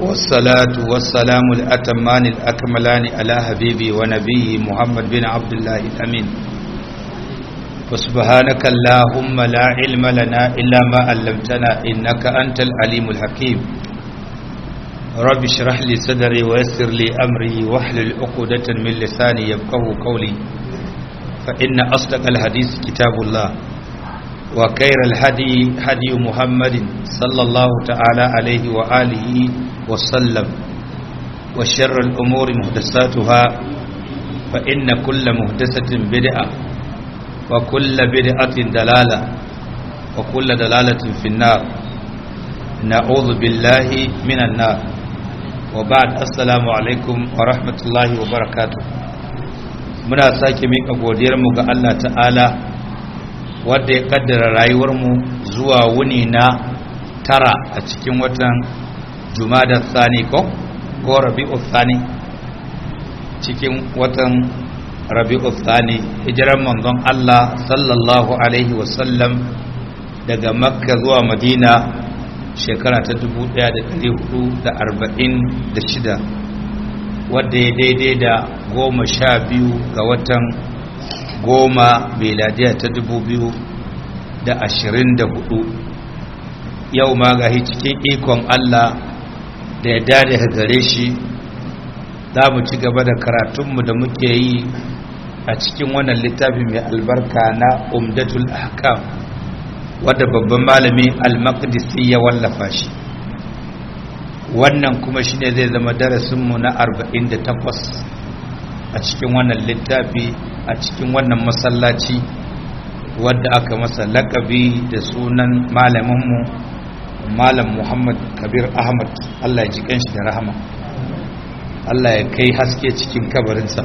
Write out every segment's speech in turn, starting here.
والصلاة والسلام الأتمان الأكملان على حبيبي ونبي محمد بن عبد الله الأمين. وسبحانك اللهم لا علم لنا إلا ما علمتنا إنك أنت العليم الحكيم. رب اشرح لي صدري ويسر لي أمري واحلل عقدة من لساني يفقهوا قولي. فإن أصدق الحديث كتاب الله وخير الهدي هدي محمد صلى الله تعالى عليه وآله وسلم وشر الأمور محدثاتها فإن كل محدثة بدعة وكل بدعة دلالة وكل دلالة في النار. نعوذ بالله من النار. وبعد السلام عليكم ورحمة الله وبركاته. muna sake mika godiyarmu ga Allah ta'ala wanda ya kaddara rayuwarmu zuwa wuni na tara a cikin watan Jumada Thani ko Rabi'u Thani, cikin watan Rabi'u Thani, hijiran manzon Allah sallallahu alaihi wasallam daga Makka zuwa Madina shekara ta 1446 wadda ya daidai da 12 ga watan 10 miladiya ta 2024. Yau ma ga cikin ikon Allah da ya dade gare shi za mu ci gaba da karatunmu da muke yi a cikin wannan littafi mai albarka na Umdatul Ahkam wadda babban malami Al-Maqdisi ya wallafa shi. Wannan kuma shine zai zama darasinmu na 48 a cikin wannan littafi a cikin wannan masallaci wadda aka masa lakabi da sunan malaminmu Malam Muhammad Kabir Ahmad, Allah ya ji kanshi da rahama, Allah ya kai haske cikin kabarinsa.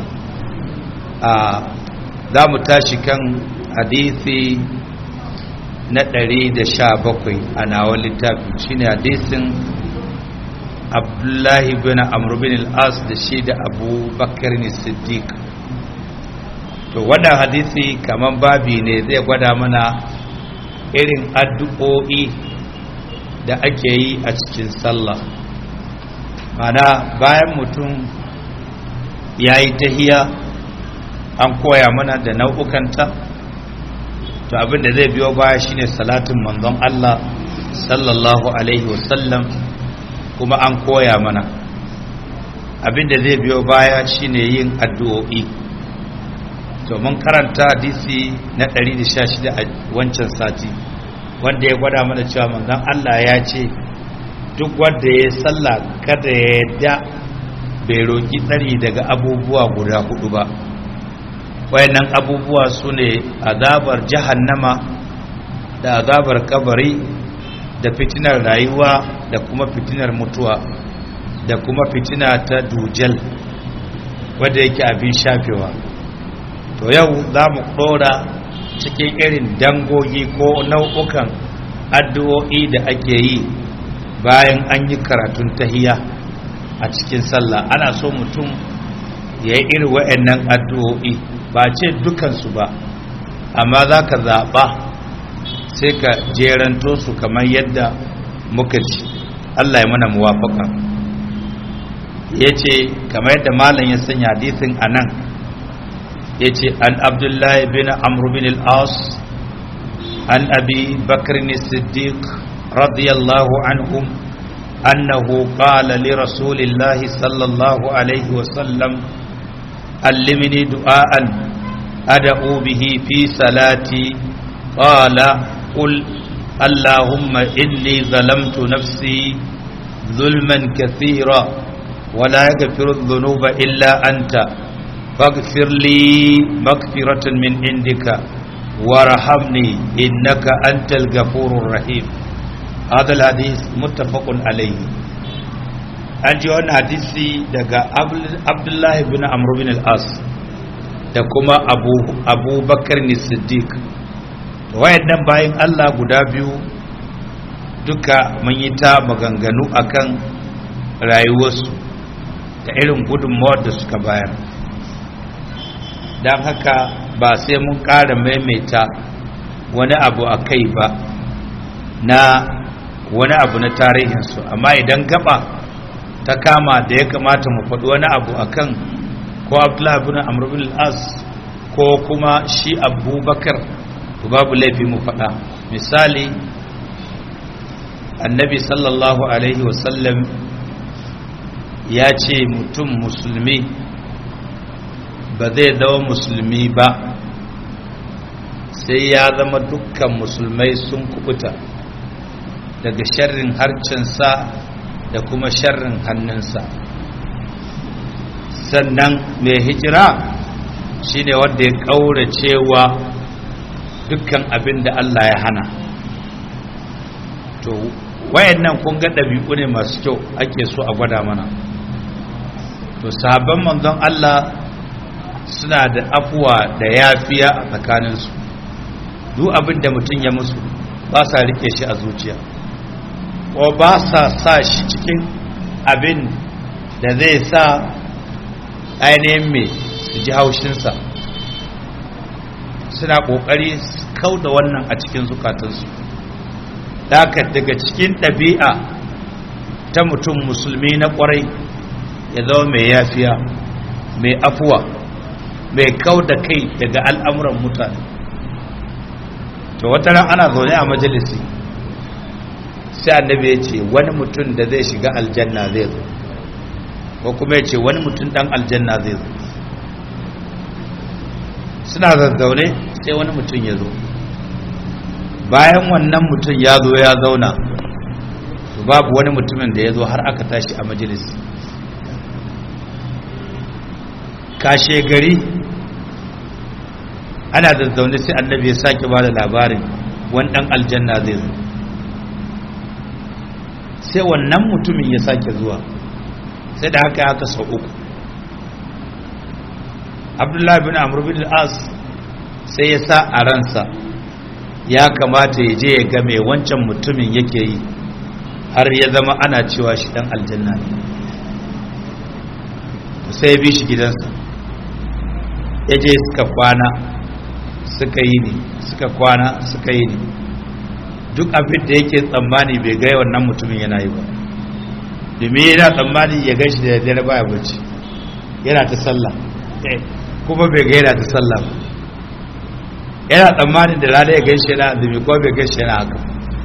Za mu tashi kan hadisi na 117 a nawa littafi, shine hadisin Abdullahi bin Amr bin al-As da shi da Abu Bakar ne Siddiq. To wannan hadisi kaman babi ne zai gwada mana irin addu'o'i da ake yi a cikin sallah. Mana bayan mutum ya yi tahiya an koya mana da nau'ukanta, to abin da zai biyo baya shine salatin manzon Allah sallallahu alaihi wasallam, kuma an koya mana abinda zai biyo baya shine yin addu'o'i. To mun karanta hadisi na 116 a wancan sati wanda ya gwada mana cewa manzon Allah ya ce duk wanda ya sallah kada ya yadda bai roki tsari daga abubuwa guda hudu ba. Wayannan abubuwa sune azabar jahannama da azabar kabari da fitinar rayuwa da kuma fitinar mutuwa da kuma fitina ta dujal wadda yake abin shafewa. To yau za mu ɗora cikin irin dangogi ko nau'ukan addu'o'i da ake yi bayan an yi karatun tahiya a cikin sallah. Ana so mutum ya yi irin wa'annan addu'o'i, ba ce dukansu ba, amma za ka zaɓa sai ka jeranto su kamar yadda muka ci. Allah ya mana muwafaka. Yace kamar yadda malam ya sanya hadisin anan, yace an Abdullahi bin Amr bin al-As an Abi Bakr as-Siddiq radiyallahu anhum annahu qala li rasulillahi sallallahu alayhi wa sallam allimni du'aan ad'u bihi fi salati qala قل اللهم إني ظلمت نفسي ظلما كثيرا ولا يغفر الذنوب إلا أنت فاغفر لي مغفرة من عندك وارحمني إنك أنت الغفور الرحيم. هذا الحديث متفق عليه. أنجي وانا حديثي دقى عبد الله بن عمرو بن العاص دقما أبو بكر الصديق. Wayannan bayan Allah guda biyu duka mun yi ta maganganu akan rayuwarsu da irin gudunmawar da suka bayar, don haka ba sai mun ƙara maimaita wani abu a kai ba na wani abu na tarihinsu, amma idan gaba ta kama da ya kamata mu faɗi wani abu akan ko Abdullah ibn Amr ibn al-As ko kuma shi Abubakar to babu laifi mu faɗa. Misali, annabi sallallahu alaihi wasallam ya ce mutum musulmi ba zai zama musulmi ba sai ya zama dukkan musulmai sun kubuta daga sharrin harcensa da kuma sharrin hannunsa. Sannan mai hijira shine wanda ya kauracewa dukkan abin da Allah ya hana. To wayannan kun ga dabi'u ne masu kyau ake so a gwada mana. To sahabban manzon Allah suna da afuwa da yafiya a tsakaninsu. Duk abin da mutum ya musu ba sa rike shi a zuciya, ko ba sa sa shi cikin abin da zai sa ainihin mai su ji haushinsa. Suna ƙoƙari su kau da wannan a cikin zukatansu. Daga cikin ɗabi'a ta mutum musulmi na ƙwarai ya zama mai yafiya, mai afuwa, mai kau da kai daga al'amuran mutane. To wata ran ana zaune a majalisi sai annabi ya ce wani mutum da zai shiga aljanna zai zo, ko kuma ya ce wani mutum dan aljanna zai zo. Suna zazzaune sai wani mutum ya zo. Bayan wannan mutum ya zo ya zauna, to babu wani mutumin da ya zo har aka tashi a majalisi. Kashe gari ana zazzaune sai annabi ya sake ba da labarin wani dan aljanna zai zo. Sai wannan mutumin ya sake zuwa, sai da haka sau uku. Abdullahi bin Amr bin al-As sai ya sa a ransa ya kamata ya je ya ga me wancan mutumin yake yi har ya zama ana cewa shi dan aljanna ne. Sai ya bi shi gidansa, ya je suka kwana suka yi ne, suka kwana suka yi ne. Duk abin da yake tsammani bai ga wannan mutumin yana yi ba, domin yana tsammani ya gan shi da daddare baya bacci yana ta sallah, kuma bai ga yana ta sallah ba. Yana tsammanin da rana ya gan shi yana azumi, kuma bai gan shi yana haka.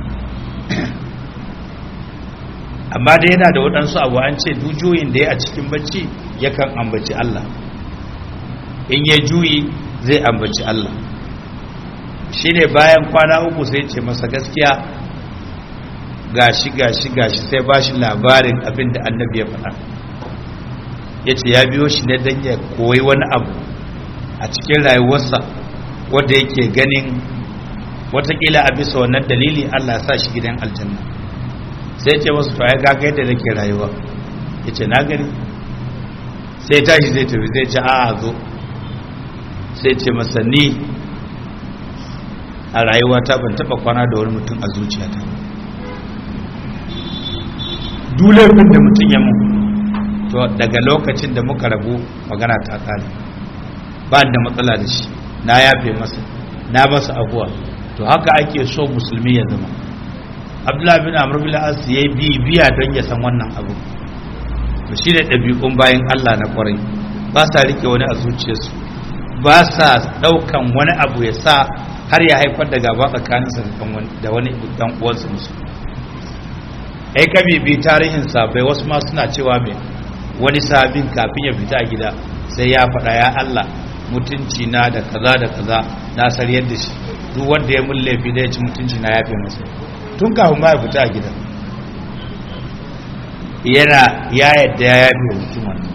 Amma dai yana da waɗansu abu, an ce dujuyin da ya a cikin bacci yakan ambaci Allah, in ya juyi zai ambaci Allah. Shi ne bayan kwana uku sai ce masa gaskiya gashi sai ba shi labarin abin da annabi ya faɗa. Ya ce ya biyo shi ne don ya koyi wani abu a cikin rayuwarsa wadda yake ganin watakila a bisa wannan dalili Allah sa shi gidan aljanna. Sai ce masu to ya gaga yadda nake rayuwa. Ya ce na gani. Sai tashi zai tafi, zai ce a zo. Sai ce masa ni a rayuwata ban taba kwana da wani mutum a zuciyata. Dulefin da mutum ya mu, to daga lokacin da muka rabu magana ta kare, ba da matsala da shi, na yafe masa, na masa abuwa. To haka ake so musulmi ya zama. Abdullahi bin Amr bin al-As ya biya don ya san wannan abu. To shi ne ɗabi'un bayan Allah na kwarai, ba sa rike wani a zuciyarsu, ba sa ɗaukan wani abu ya sa har ya haifar da gaba tsakaninsa da wani dan uwansa musu. Ai ka bibi tarihin sahabbai, wasu ma suna cewa me wani sahabin kafin ya fita a gida sai ya faɗa, ya Allah mutunci na da kaza na sariyar da shi, duk wanda ya mun laifi da ya ci mutunci na yafe masa. Tun kafin ma ya fita a gida yana ya yadda ya yafe mutum wannan.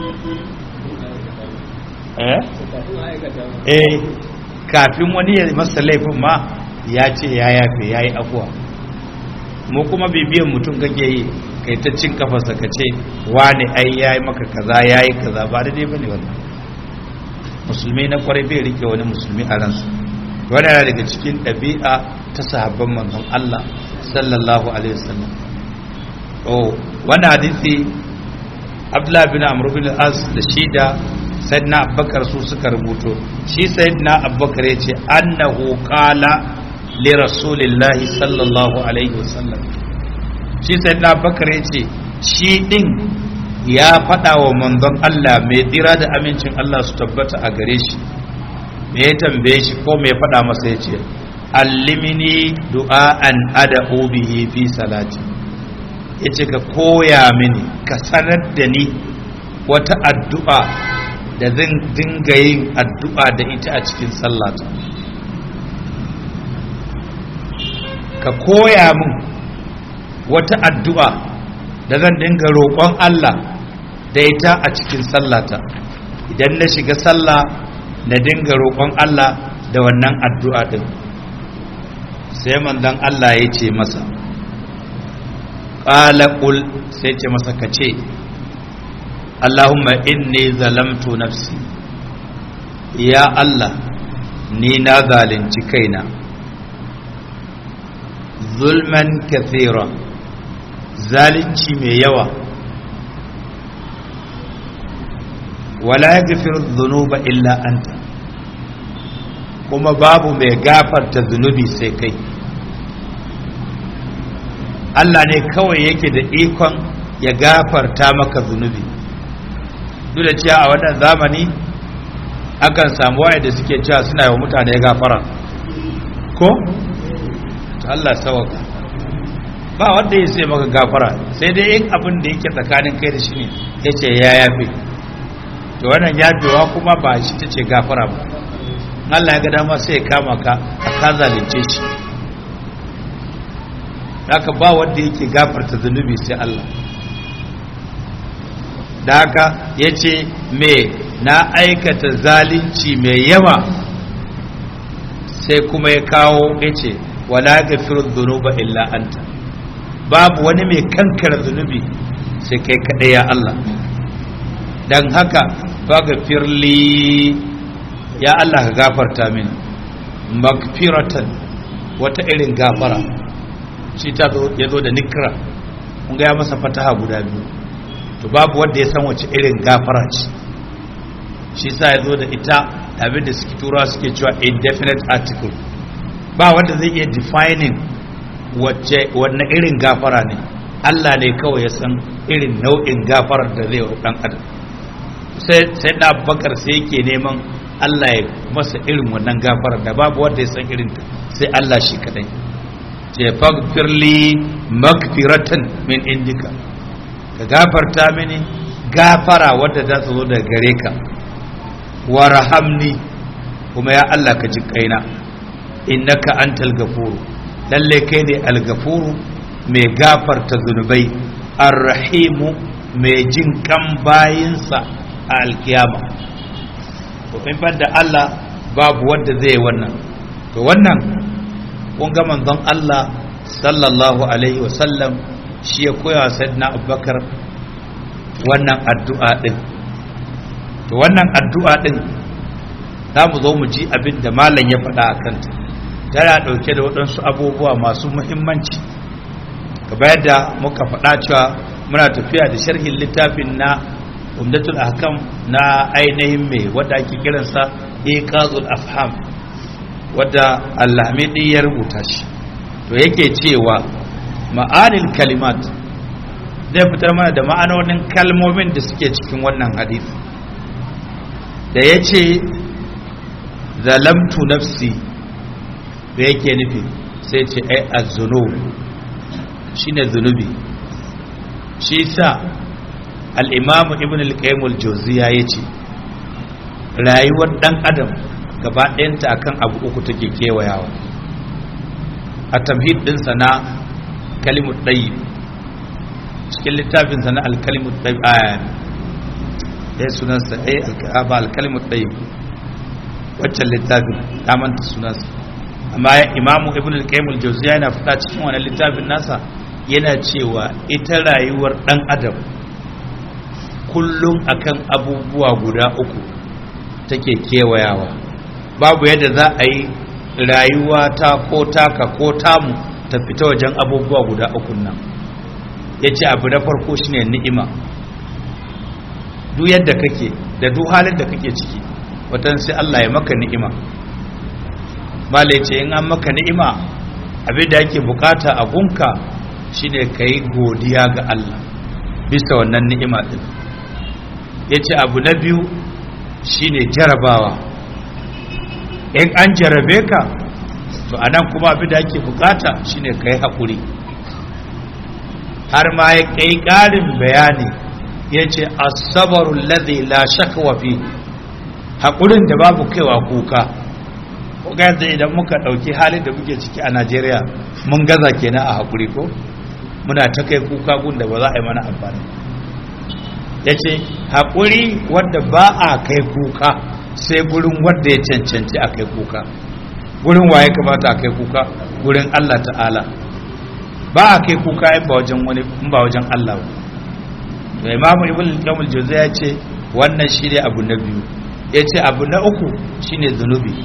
Kafin wani ya masa laifin ma ya ce ya yafe, ya yi afuwa. Mu kuma bibiyan mutum kake yi kai ta cin kafarsa ka ce wani ai ya yi maka kaza, ya yi kaza, ba daidai ba ne wannan. Musulmi na kwarai bai rike wani musulmi a ransu. Wani yana daga cikin ɗabi'a ta sahabban manzon Allah sallallahu alaihi wasallam. Wannan hadisi Abdullah bin Amr bin al-As da shi da Sayyidina Abubakar su suka rubuto. Shi Sayyidina Abubakar ya ce annahu qala li rasulillahi sallallahu alaihi wasallam. Shi Sayyidina Abubakar ya ce shi din ya faɗa wa manzon Allah mai tsira da amincin Allah su tabbata a gare shi, me ya tambaye shi ko me ya faɗa masa ya ce allimini du'a'an ad'u bihi fi salati, yace ka koya mini ka sanar da ni wata addu'a da zan dinga yin addu'a da ita a cikin sallata, ka koya min wata addu'a da zan dinga roƙon Allah da ita a cikin sallata, idan na shiga sallah na dinga roƙon Allah da wannan addu'a din. Sai manzon Allah ya ce masa qala qul, sai ce masa kace Allahumma inni zalamtu nafsi, ya Allah ni na zalunci kaina zulman kathira, zalunci mai yawa, wala yaghfiru dhunuba illa anta, kuma babu mai gafarta zunubi sai kai. Allah ne kawai yake da ikon ya gafarta maka zunubi. Duk da cewa a wannan zamani akan samu waye da suke cewa suna yi wa mutane gafara ko? Allah sawaka, ba wanda ya sai maka gafara sai dai yin abin da yake tsakanin kai da shi ne ya ce ya yafe, to wannan yafewa kuma ba shi ta ce gafara ba. Allah ya ga dama sai ya kama ka a ka zalunce shi, haka ba wanda yake gafarta zunubi sai Allah. Da haka ya ce me na aikata zalunci mai yawa, sai kuma ya kawo ya ce wala gafiru dhunuba illa anta, babu wani mai kankara zunubi sai kai kaɗai ya Allah. Dan haka faghfirli, ya Allah ka gafarta mini magfiratan, wata irin gafara. Shi ta ya zo da nikra, mun ga ya masa fataha guda biyu, to babu wanda ya san wace irin gafara ce. Shi sa ya zo da ita abin da suke tura suke cewa indefinite article, ba wanda zai iya defining wanne irin gafara ne. Allah ne kawai ya san irin nau'in gafarar da zai wa dan adam. Sai da Abubakar sai yake neman Allah ya masa irin wannan gafarar da babu wanda ya san irin ta sai Allah shi kadai. Ce faghfirli magfiratan min indika, ka gafarta mini gafara wadda za ta zo daga gare ka, warhamni, kuma ya Allah ka ji kaina, innaka antal gafuru, lalle kai ne al-gafuru mai gafarta zunubai, ar-rahimu mai jin kan bayinsa a alkiyama. to in banda Allah babu wanda zai wannan. To wannan kun ga manzon Allah sallallahu alaihi wasallam shi ya koya sayyidina Abubakar wannan addu'a din. To wannan addu'a din za mu zo mu ji abin da malam ya faɗa a kanta, tana ɗauke da waɗansu abubuwa masu muhimmanci. kamar yadda muka faɗa cewa muna tafiya da sharhin littafin na Umdatul Ahkam na ainihin mai wadda ake kiransa Iqazul Afham, wadda Al-Hamidi ya rubuta shi. To yake cewa ma'anil kalimat, zai fitar mana da ma'anonin kalmomin da suke cikin wannan hadisi. Da yace zalamtu nafsi, da yake nufi sai ce ai az-zunub, shine zunubi. Shi sa al-Imam Ibn al-Qayyim al-Jawziyya yace rayuwar dan adam gaba ɗayanta akan abu uku take kewayawa. A tamhid din sana kalimut tayyib, cikin littafin sana al-kalimut tayyib sunansa al-kalimut tayyib, waccan littafin ta manta sunansa, amma Imam Ibn al-Qayyim al-Jawziyya yana fada cikin wannan littafin nasa yana cewa ita rayuwar dan adam kullum akan abubuwa guda uku take kewayawa. Babu yadda za a yi rayuwa ta ko taka ko tamu ta fita wajen abubuwa guda uku nan. Yace abu na farko shine ni'ima. Duk yadda kake da duk halin da kake ciki, watan sai Allah ya maka ni'ima. Malai ce in an maka ni'ima, abin da yake bukata a gunka shine kai godiya ga Allah bisa wannan ni'ima din. Yace abu na biyu shine jarabawa. In an jarabe ka to anan kuma abin da ake bukata shine kai hakuri. Har ma ya kai ƙarin bayani yace as-sabru alladhi la shakwa fi, hakurin da babu kaiwa kuka. Ko ga yanzu idan muka dauki halin da muke ciki a Najeriya mun gaza kenan a hakuri ko muna ta kai kuka gun da ba za a yi mana amfani. Yace hakuri wanda ba a kai kuka sai gurin wanda ya cancanci a kai kuka. Gurin waye kamata a kai kuka? Gurin Allah ta'ala. Ba a kai kuka in ba wajen wani, in ba wajen Allah ba. To Imam Ibn al-Qayyim al-Jawziyya yace wannan shine abu na biyu. Yace abu na uku shine zunubi.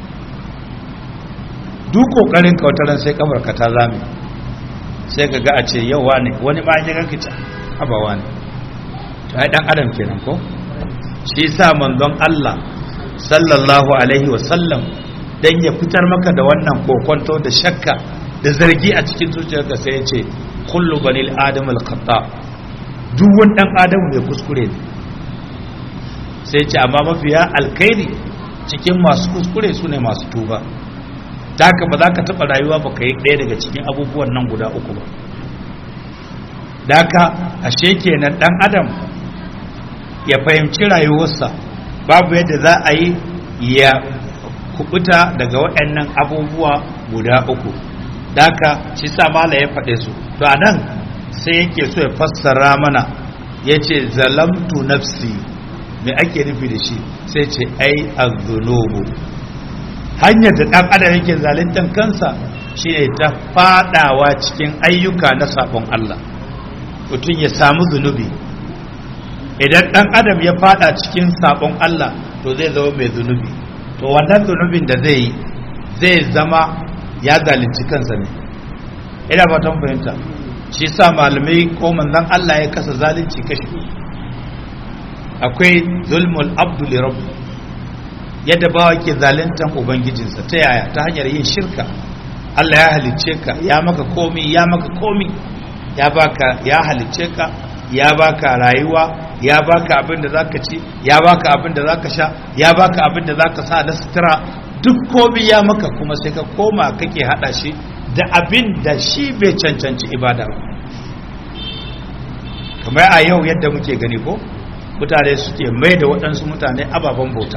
Duk kokarin ka wataran sai kabarka ta zame. Sai kaga a ce yau wani ma ya ganka ta abawa ne. To ai dan adam kenan ko? Shi yasa manzon Allah sallallahu alaihi wa sallam dan ya fitar maka da wannan kokonto da shakka da zargi a cikin zuciyarka sai ya ce kullu banil adam al-khata, duk wani dan adam mai kuskure ne. Sai ya ce amma mafiya alkhairi cikin masu kuskure sune masu tuba. Da haka ba za ka taɓa rayuwa ba ka yi ɗaya daga cikin abubuwan nan guda uku ba. Da haka ashe kenan ɗan adam ya fahimci rayuwarsa babu yadda za a yi ya kubuta daga waɗannan abubuwa guda uku. Da haka shi sa mala ya faɗe su. To a nan sai yake so ya fassara mana ya ce zalamtu nafsi, me ake nufi da shi? Sai ce ai az-zunubu, hanyar da ɗan adam yake zaluntar kansa shine ta fadawa cikin ayyuka na sabon Allah. Mutum ya samu zunubi. Idan ɗan adam ya fada cikin sabon Allah to zai zama mai zunubi. To wannan zunubin da zai yi zai zama ya zalunci kansa ne. Ina fatan fahimta. Shi sa malamai ko manzon Allah ya kasa zalunci kashi. Akwai zulmul abdu li rabbi, yadda bawa ke zaluntan ubangijinsa. Ta yaya? Ta hanyar yin shirka. Allah ya halicce ka, ya maka komi, ya baka, ya halicce ka, ya baka rayuwa, ya baka abin da zaka ci, ya baka abin da zaka sha, ya baka abin da zaka sa na sutura, duk komi ya maka, kuma sai ka koma kake hada shi da abin da shi bai cancanci ibada ba. Kamar a yau yadda muke gani ko mutane suke mai da waɗansu mutane ababen bauta.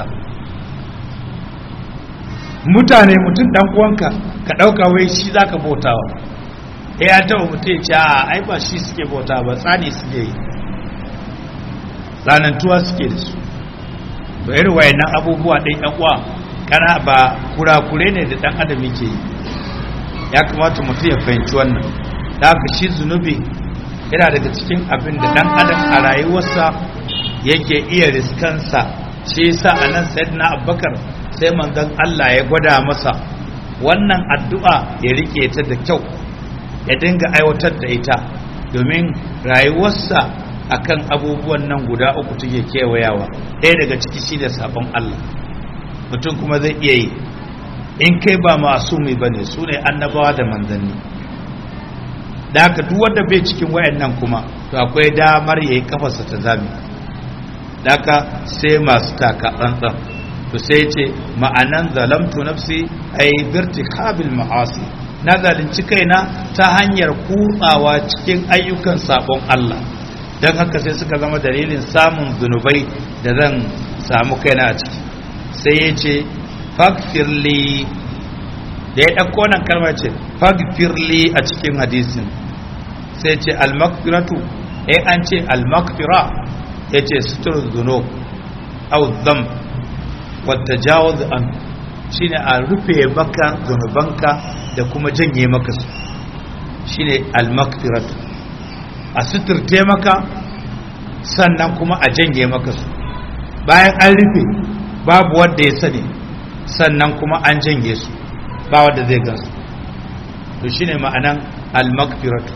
Mutum dan uwanka ka dauka wai shi zaka bautawa. Ya taɓa mutum ya ce ai ba shi suke bauta ba, tsani suke yi, zanantuwa suke da su. To irin wayannan abubuwa ɗin ɗan uwa kana ba kurakure ne da ɗan adam yake yi. Ya kamata mutum ya fahimci wannan. Da haka shi zunubi yana daga cikin abin da ɗan adam a rayuwarsa yake iya riskansa. Shi yasa anan sayyidina Abubakar sai manzon Allah ya gwada masa wannan addu'a ya rike ta da kyau, ya dinga aiwatar da ita, domin rayuwarsa akan abubuwan nan guda uku take kewayawa. Ɗaya daga ciki shi da sabon Allah. Mutum kuma zai iya yi, in kai ba masumi bane, su ne annabawa da manzanni. Da haka duk wanda bai cikin wayannan kuma to akwai damar yayi kafarsa ta zami. Da haka sai masu taka tsantsan. To sai ce ma'anan zalamtu nafsi ay birtikabil ma'asi, na zalunci kaina ta hanyar kutsawa cikin ayyukan sabon Allah. Dan haka sai suka zama dalilin samun zunubai da zan samu kaina a ciki. Sai ya ce faghfirli, da ya ɗauko nan kalmar ce faghfirli a cikin hadisin. Sai ce al-maghfiratu, an ce al-maghfira ya ce sutur zunub au dhanb wata jawaz an, shine a rufe maka zunubanka da kuma janye maka su, shine al-maghfiratu. A suturte maka sannan kuma a janye maka su. Bayan an rufe babu wanda ya sani, sannan kuma an janye su ba wanda zai gansu. To shine ma'anan al-maghfiratu.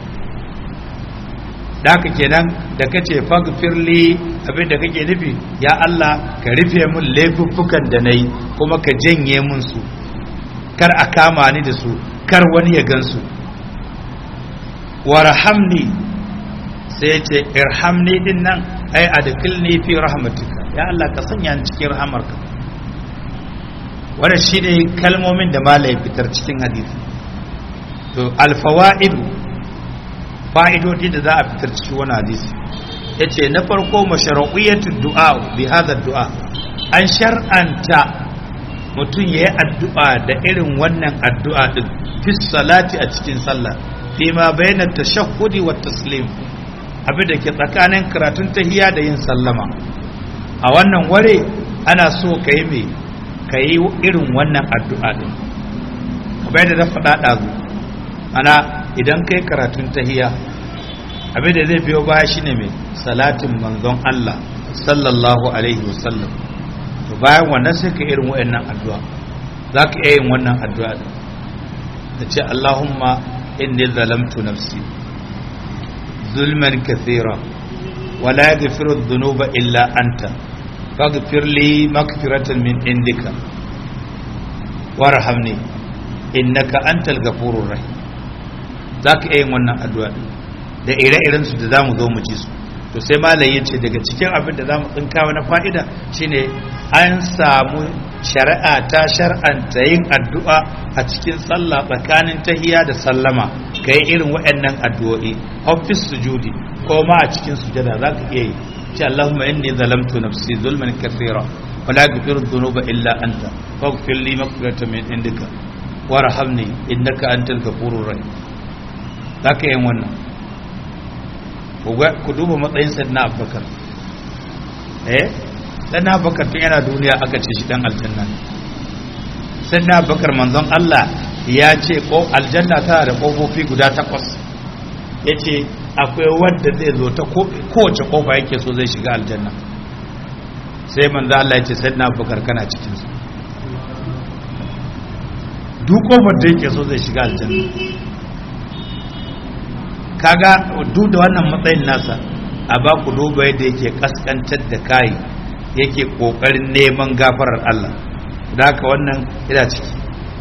Da haka kenan da kace faghfirli, abin da kake nufi ya Allah ka rufe mun laifuffukan da nayi kuma ka janye mun su, kar a kama ni da su, kar wani ya gansu. Warhamni, sai ce irhamni din nan ai adkhilni fi rahmatika, ya Allah ka sanya ni cikin rahamarka. Wannan shine kalmomin da malai fitar cikin hadisi. To alfawaid fa'idodi da za a fitar cikin wannan hadisi yace na farko mashru'iyatud du'a bi hadha du'a, an shar'anta mutum yayi addu'a da irin wannan addu'a din fi salati a cikin sallah fi ma bayna tashahhudi wa taslim, abin da ke tsakanin karatun tahiyya da yin sallama. A wannan ware ana so kai me kai irin wannan addu'a din kamar da na faɗa ɗazu. Ana idan kai karatun tahiyya abin da zai biyo baya shine mai salatin manzon Allah sallallahu alaihi wasallam. To bayan wannan sai ka irin wayannan addu'a, zaka iya yin wannan addu'a din ka ce Allahumma inni zalamtu nafsi zulman kathira wa la yaghfiru dhunuba illa anta faghfir li maghfiratan min indika warhamni innaka antal ghafurur rahim. Zaka iya yin wannan addu'a din da ire-iren su da zamu zo mu ji su. To sai malai yace daga cikin abin da zamu tsinka na fa'ida shine an samu shari'a ta shar'anta yin addu'a a cikin sallah tsakanin tahiyya da sallama, kai irin waɗannan addu'o'i ofis sujudi ko ma a cikin sujada zaka iya yi. ce Allahumma inni zalamtu nafsi zulman kathira wa la yaghfiru dhunuba illa anta faghfir li maghfiratan min indika warhamni innaka antal ghafurur rahim. Zaka yin wannan. Ku duba matsayin sayyidina Abubakar. Sayyidina Abubakar tun yana duniya aka ce shi dan aljanna. Sayyidina Abubakar manzon Allah ya ce ko aljanna tana da kofofi guda 8. Yace akwai wanda zai zo ta kowace kofa yake so zai shiga aljanna. Sai manzon Allah ya ce sayyidina Abubakar kana cikin su. Duk kofar da yake so zai shiga aljanna. Kaga duk da wannan matsayin nasa a ba ku duba yadda yake kaskantar da kai, yake kokarin neman gafarar Allah. Da haka wannan yana ciki.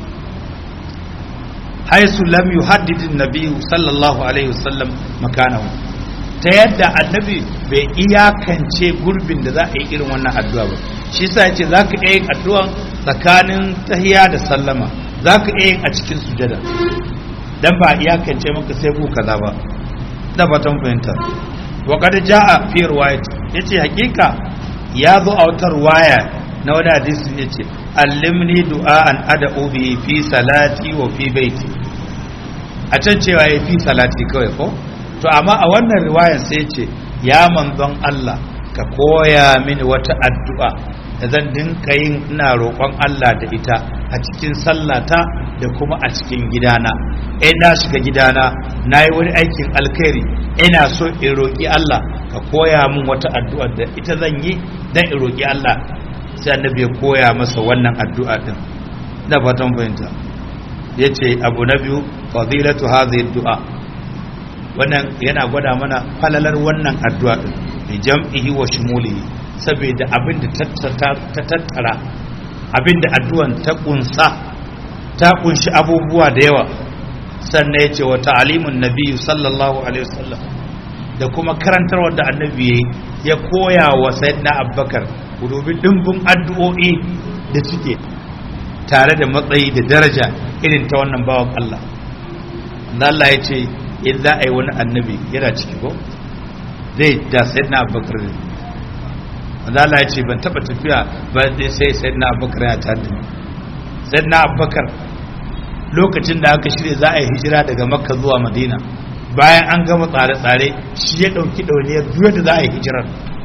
Haisu lam yuhaddid an-nabi sallallahu alaihi wasallam makanahu, ta yadda annabi bai iyakance gurbin da za a yi irin wannan addu'a ba. Shi yasa yace zaka iya yin addu'an tsakanin tahiyya da sallama, zaka iya yin a cikin sujada. Dan ba iyakance maka sai ku kaza ba. Da fatan fahimta. Wa qad jaa fi riwayat, yace hakika ya zo a wata riwaya na wani hadisi yace allimni du'an ad'u bi fi salati wa fi baiti. A can cewa ya fi salati kawai ko? To amma a wannan riwayar sai yace ya manzon Allah ka koya mini wata addu'a da zan dinka yin ina roƙon Allah da ita a cikin sallata da kuma a cikin gidana. Na shiga gidana na yi wani aikin alkhairi, ina so in roƙi Allah ka koya min wata addu'a da ita zan yi dan in roƙi Allah. Sai annabi ya koya masa wannan addu'a din. Da fatan fahimta. Yace abu na biyu fadilatu hadhihi du'a, wannan yana gwada mana falalar wannan addu'a din bi jam'ihi wa shumulihi, saboda abinda ta tattara, abinda addu'an ta kunsa, ta kunshi abubuwa da yawa. Sannan yace wa ta'alimun nabi sallallahu alaihi wasallam, da kuma karantarwar da annabi ya koya wa sayyidina Abubakar. Ku dubi dimbin addu'o'i da suke tare da matsayi da daraja irin ta wannan bawan Allah. Allah ya ce in za a yi wani annabi yana ciki ko zai da sayyidina Abubakar ne. Allah ya ce ban taba tafiya ba sai sayyidina Abubakar ya tada ni. Sayyidina Abubakar lokacin da aka shirya za a yi hijira daga Makka zuwa Madina, bayan an gama tsare-tsare shi ya dauki dauniyar duk da za a yi hijirar.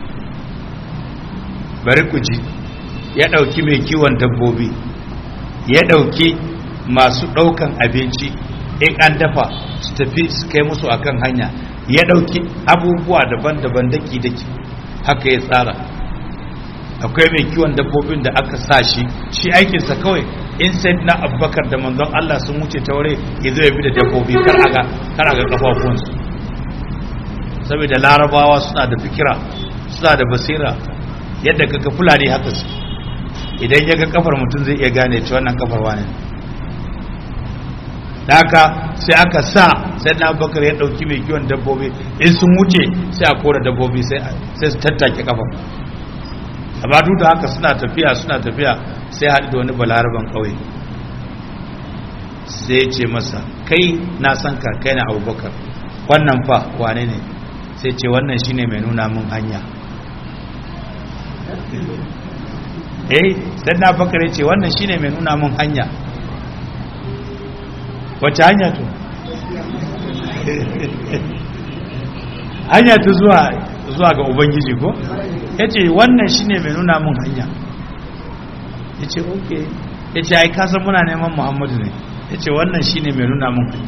Bari ku ji, ya dauki mai kiwon dabbobi, ya dauki masu daukan abinci in an dafa su tafi su kai musu akan hanya, ya dauki abubuwa daban-daban daki-daki, haka ya tsara. Akwai mai kiwon dabbobin da aka sa shi aikinsa kawai in sai na Abubakar da manzon Allah sun wuce ta wuri ya zo ya bi da dabbobi kar aga kafafuwansu. Saboda larabawa suna da fikira, suna da basira, yadda kaga fulani haka su, idan ya ga kafar mutum zai iya gane cewa wannan kafar wane. da haka sai aka sa sai na Abubakar ya dauki mai kiwon dabbobi in sun wuce sai a kora dabbobi sai su tattake kafa. Amma duk da haka suna tafiya sai haɗu da wani balaraban ƙauye sai ya ce masa kai na san ka kai na Abubakar, wannan fa wane ne? Sai ce wannan shine mai nuna min hanya. Sai na Abubakar ya ce wannan shine mai nuna min hanya. Wace hanya to? Hanya ta zuwa ga Ubangiji ko? Ya ce wannan shine mai nuna min hanya. Ya ce ok. Ya ce ai kasan muna neman Muhammadu ne. Ya ce wannan shine mai nuna min hanya.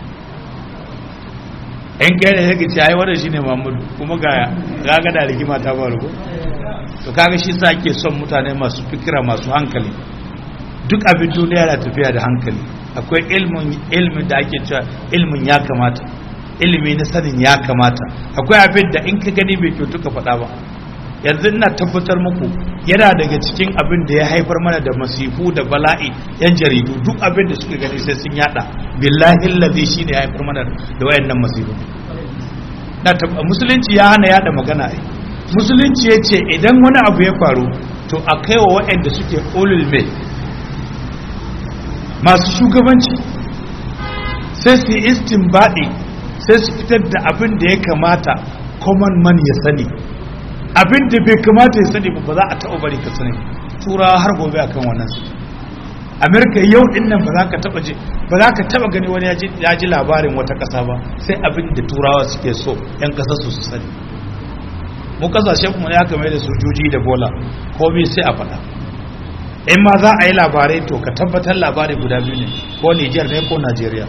Yan kai da yake ce ai wannan shine Muhammadu, kuma ga da rigima ta faru ko? To kaga shi sa ake son mutane masu fikira, masu hankali. Duk abin duniya na tafiya da hankali. Akwai ilmin da ake cewa ilmin ya kamata, ilimi na sanin ya kamata. Akwai abin da in ka gani bai kyautu ka faɗa ba. Yanzu ina tabbatar muku yana daga cikin abin da ya haifar mana da masifu da bala'i. Yan jaridu duk abin da suka gani sai sun yada. Billahi allazi shine ya haifar mana da wayannan masifu. Musulunci ya hana yada magana ai. Musulunci ya ce idan wani abu ya faru to a kaiwa wayanda suke ulul mai, masu shugabanci, sai su yi istinbadi, sai su fitar da abin da ya kamata common man ya sani. Abin da bai kamata ya sani ba za a taɓa bari ka sani. Turawa har gobe akan wannan su. Amerika yau din nan ba za ka taɓa gani wani ya ji labarin wata ƙasa ba, sai abin da turawa suke so 'yan ƙasa su sani. Mu kasashen mu ne aka mai da sojoji da bola, komai sai a faɗa. In ma za a yi labarai to ka tabbatar labari guda biyu ne, ko Nijar ne ko Najeriya.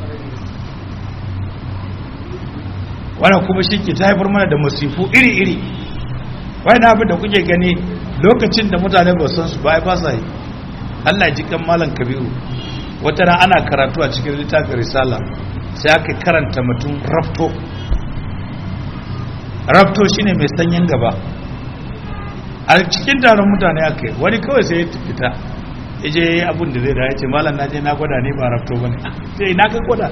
Wannan kuma shi ke ta haifar mana da masifu iri-iri. Wani abin da kuke gani lokacin da mutane ba san su ba ba sa yi. Allah ji kan Malam Kabiru wata ran ana karatu a cikin littafin Risala, sai aka karanta mutum rafto shine mai sanyin gaba. A cikin taron mutane aka yi wani kawai sai ya fita ya je abin da zai da ya ce malam na je na gwada ne ba rafto ba ne. sai ina ka gwada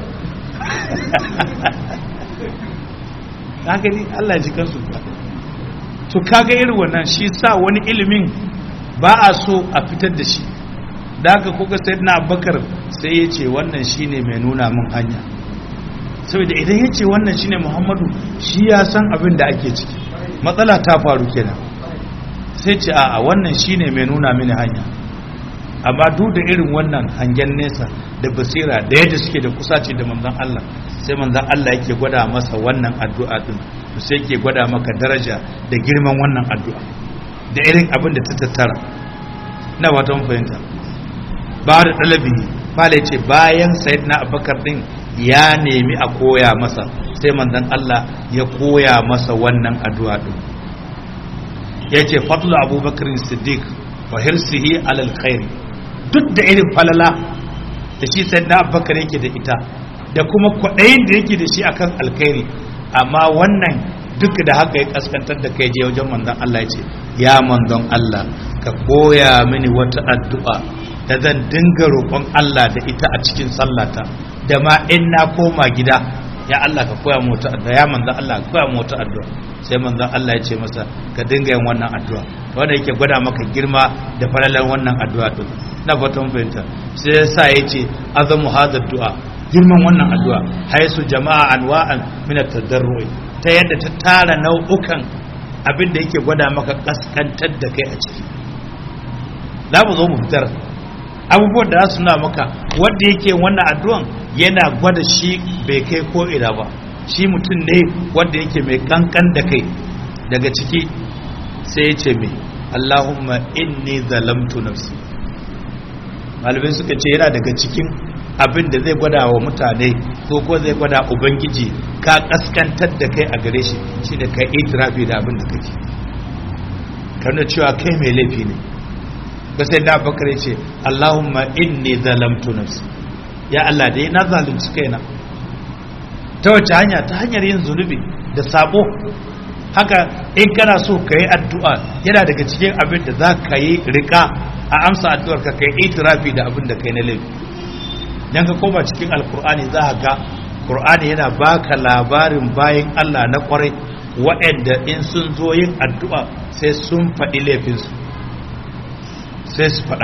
na gani Allah ji kansu ba. To kaga irin wannan shi sa wani ilimin ba a so a fitar da shi. Da haka kuka sai na Abubakar sai ya ce wannan shine mai nuna min hanya, saboda idan ya ce wannan shine Muhammadu shi ya san abin da ake ciki, matsala ta faru kenan. Sai ce a wannan shine mai nuna mini hanya. Amma duk da irin wannan hangen nesa da basira da yadda suke da kusaci da manzon Allah, sai manzon Allah yake gwada masa wannan addu'a din, sai yake gwada maka daraja da girman wannan addu'a da irin abin da ta tattara. Ina ba ta fahimta. Ba da dalabi mala yace bayan sayyidina Abubakar din ya nemi a koya masa, sai manzon Allah ya koya masa wannan addu'a din. Yace fadlu Abubakar Siddiq wa hirsihi alal khair. Duk da irin falala da shi sayyidina Abubakar yake da ita da kuma kwaɗayin da yake da shi akan alkhairi, amma wannan duk da haka ya kaskantar da kai je wajen manzon Allah ya ce ya manzon Allah ka koya mini wata addu'a da zan dinga roƙon Allah da ita a cikin sallata, da ma in na koma gida ya Allah ka koya mu wata addu'a, ya manzon Allah ka koya mu wata addu'a. Sai manzon Allah ya ce masa ka dinga yin wannan addu'a, wanda yake gwada maka girma da falalan wannan addu'a din. Na fatan fahimta. Sai yasa yace azamu hadha du'a, girman wannan addu'a haisu jama'a anwa'an min at-tadarru, ta yadda ta tara nau'ukan abin da yake gwada maka kaskantar da kai a ciki. Za mu zo mu fitar abubuwan da za su nuna maka wanda yake wannan addu'an yana gwada shi bai kai ko ina ba, shi mutum ne wanda yake mai kankan da kai. Daga ciki sai ya ce mai Allahumma inni zalamtu nafsi. Malamai suka ce yana daga cikin abin da zai gwada wa mutane ko zai gwada ubangiji ka kaskantar da kai a gare shi, shi da kai itirafi da abin da kake, kana cewa kai mai laifi ne. Ba sai da Abubakar ya ce Allahumma inni zalamtu nafsi, ya Allah dai na zalunci kaina. Ta wace hanya? Ta hanyar yin zunubi da sabo. Haka in kana so ka yi addu'a yana daga cikin abin da za ka yi rika a amsa addu'ar ka kai itirafi da abin da kai na laifi. dan ka koma cikin alkur'ani za ka ga qur'ani yana baka labarin bayin Allah na kwarai waɗanda in sun zo yin addu'a sai sun faɗi laifinsu sai su faɗa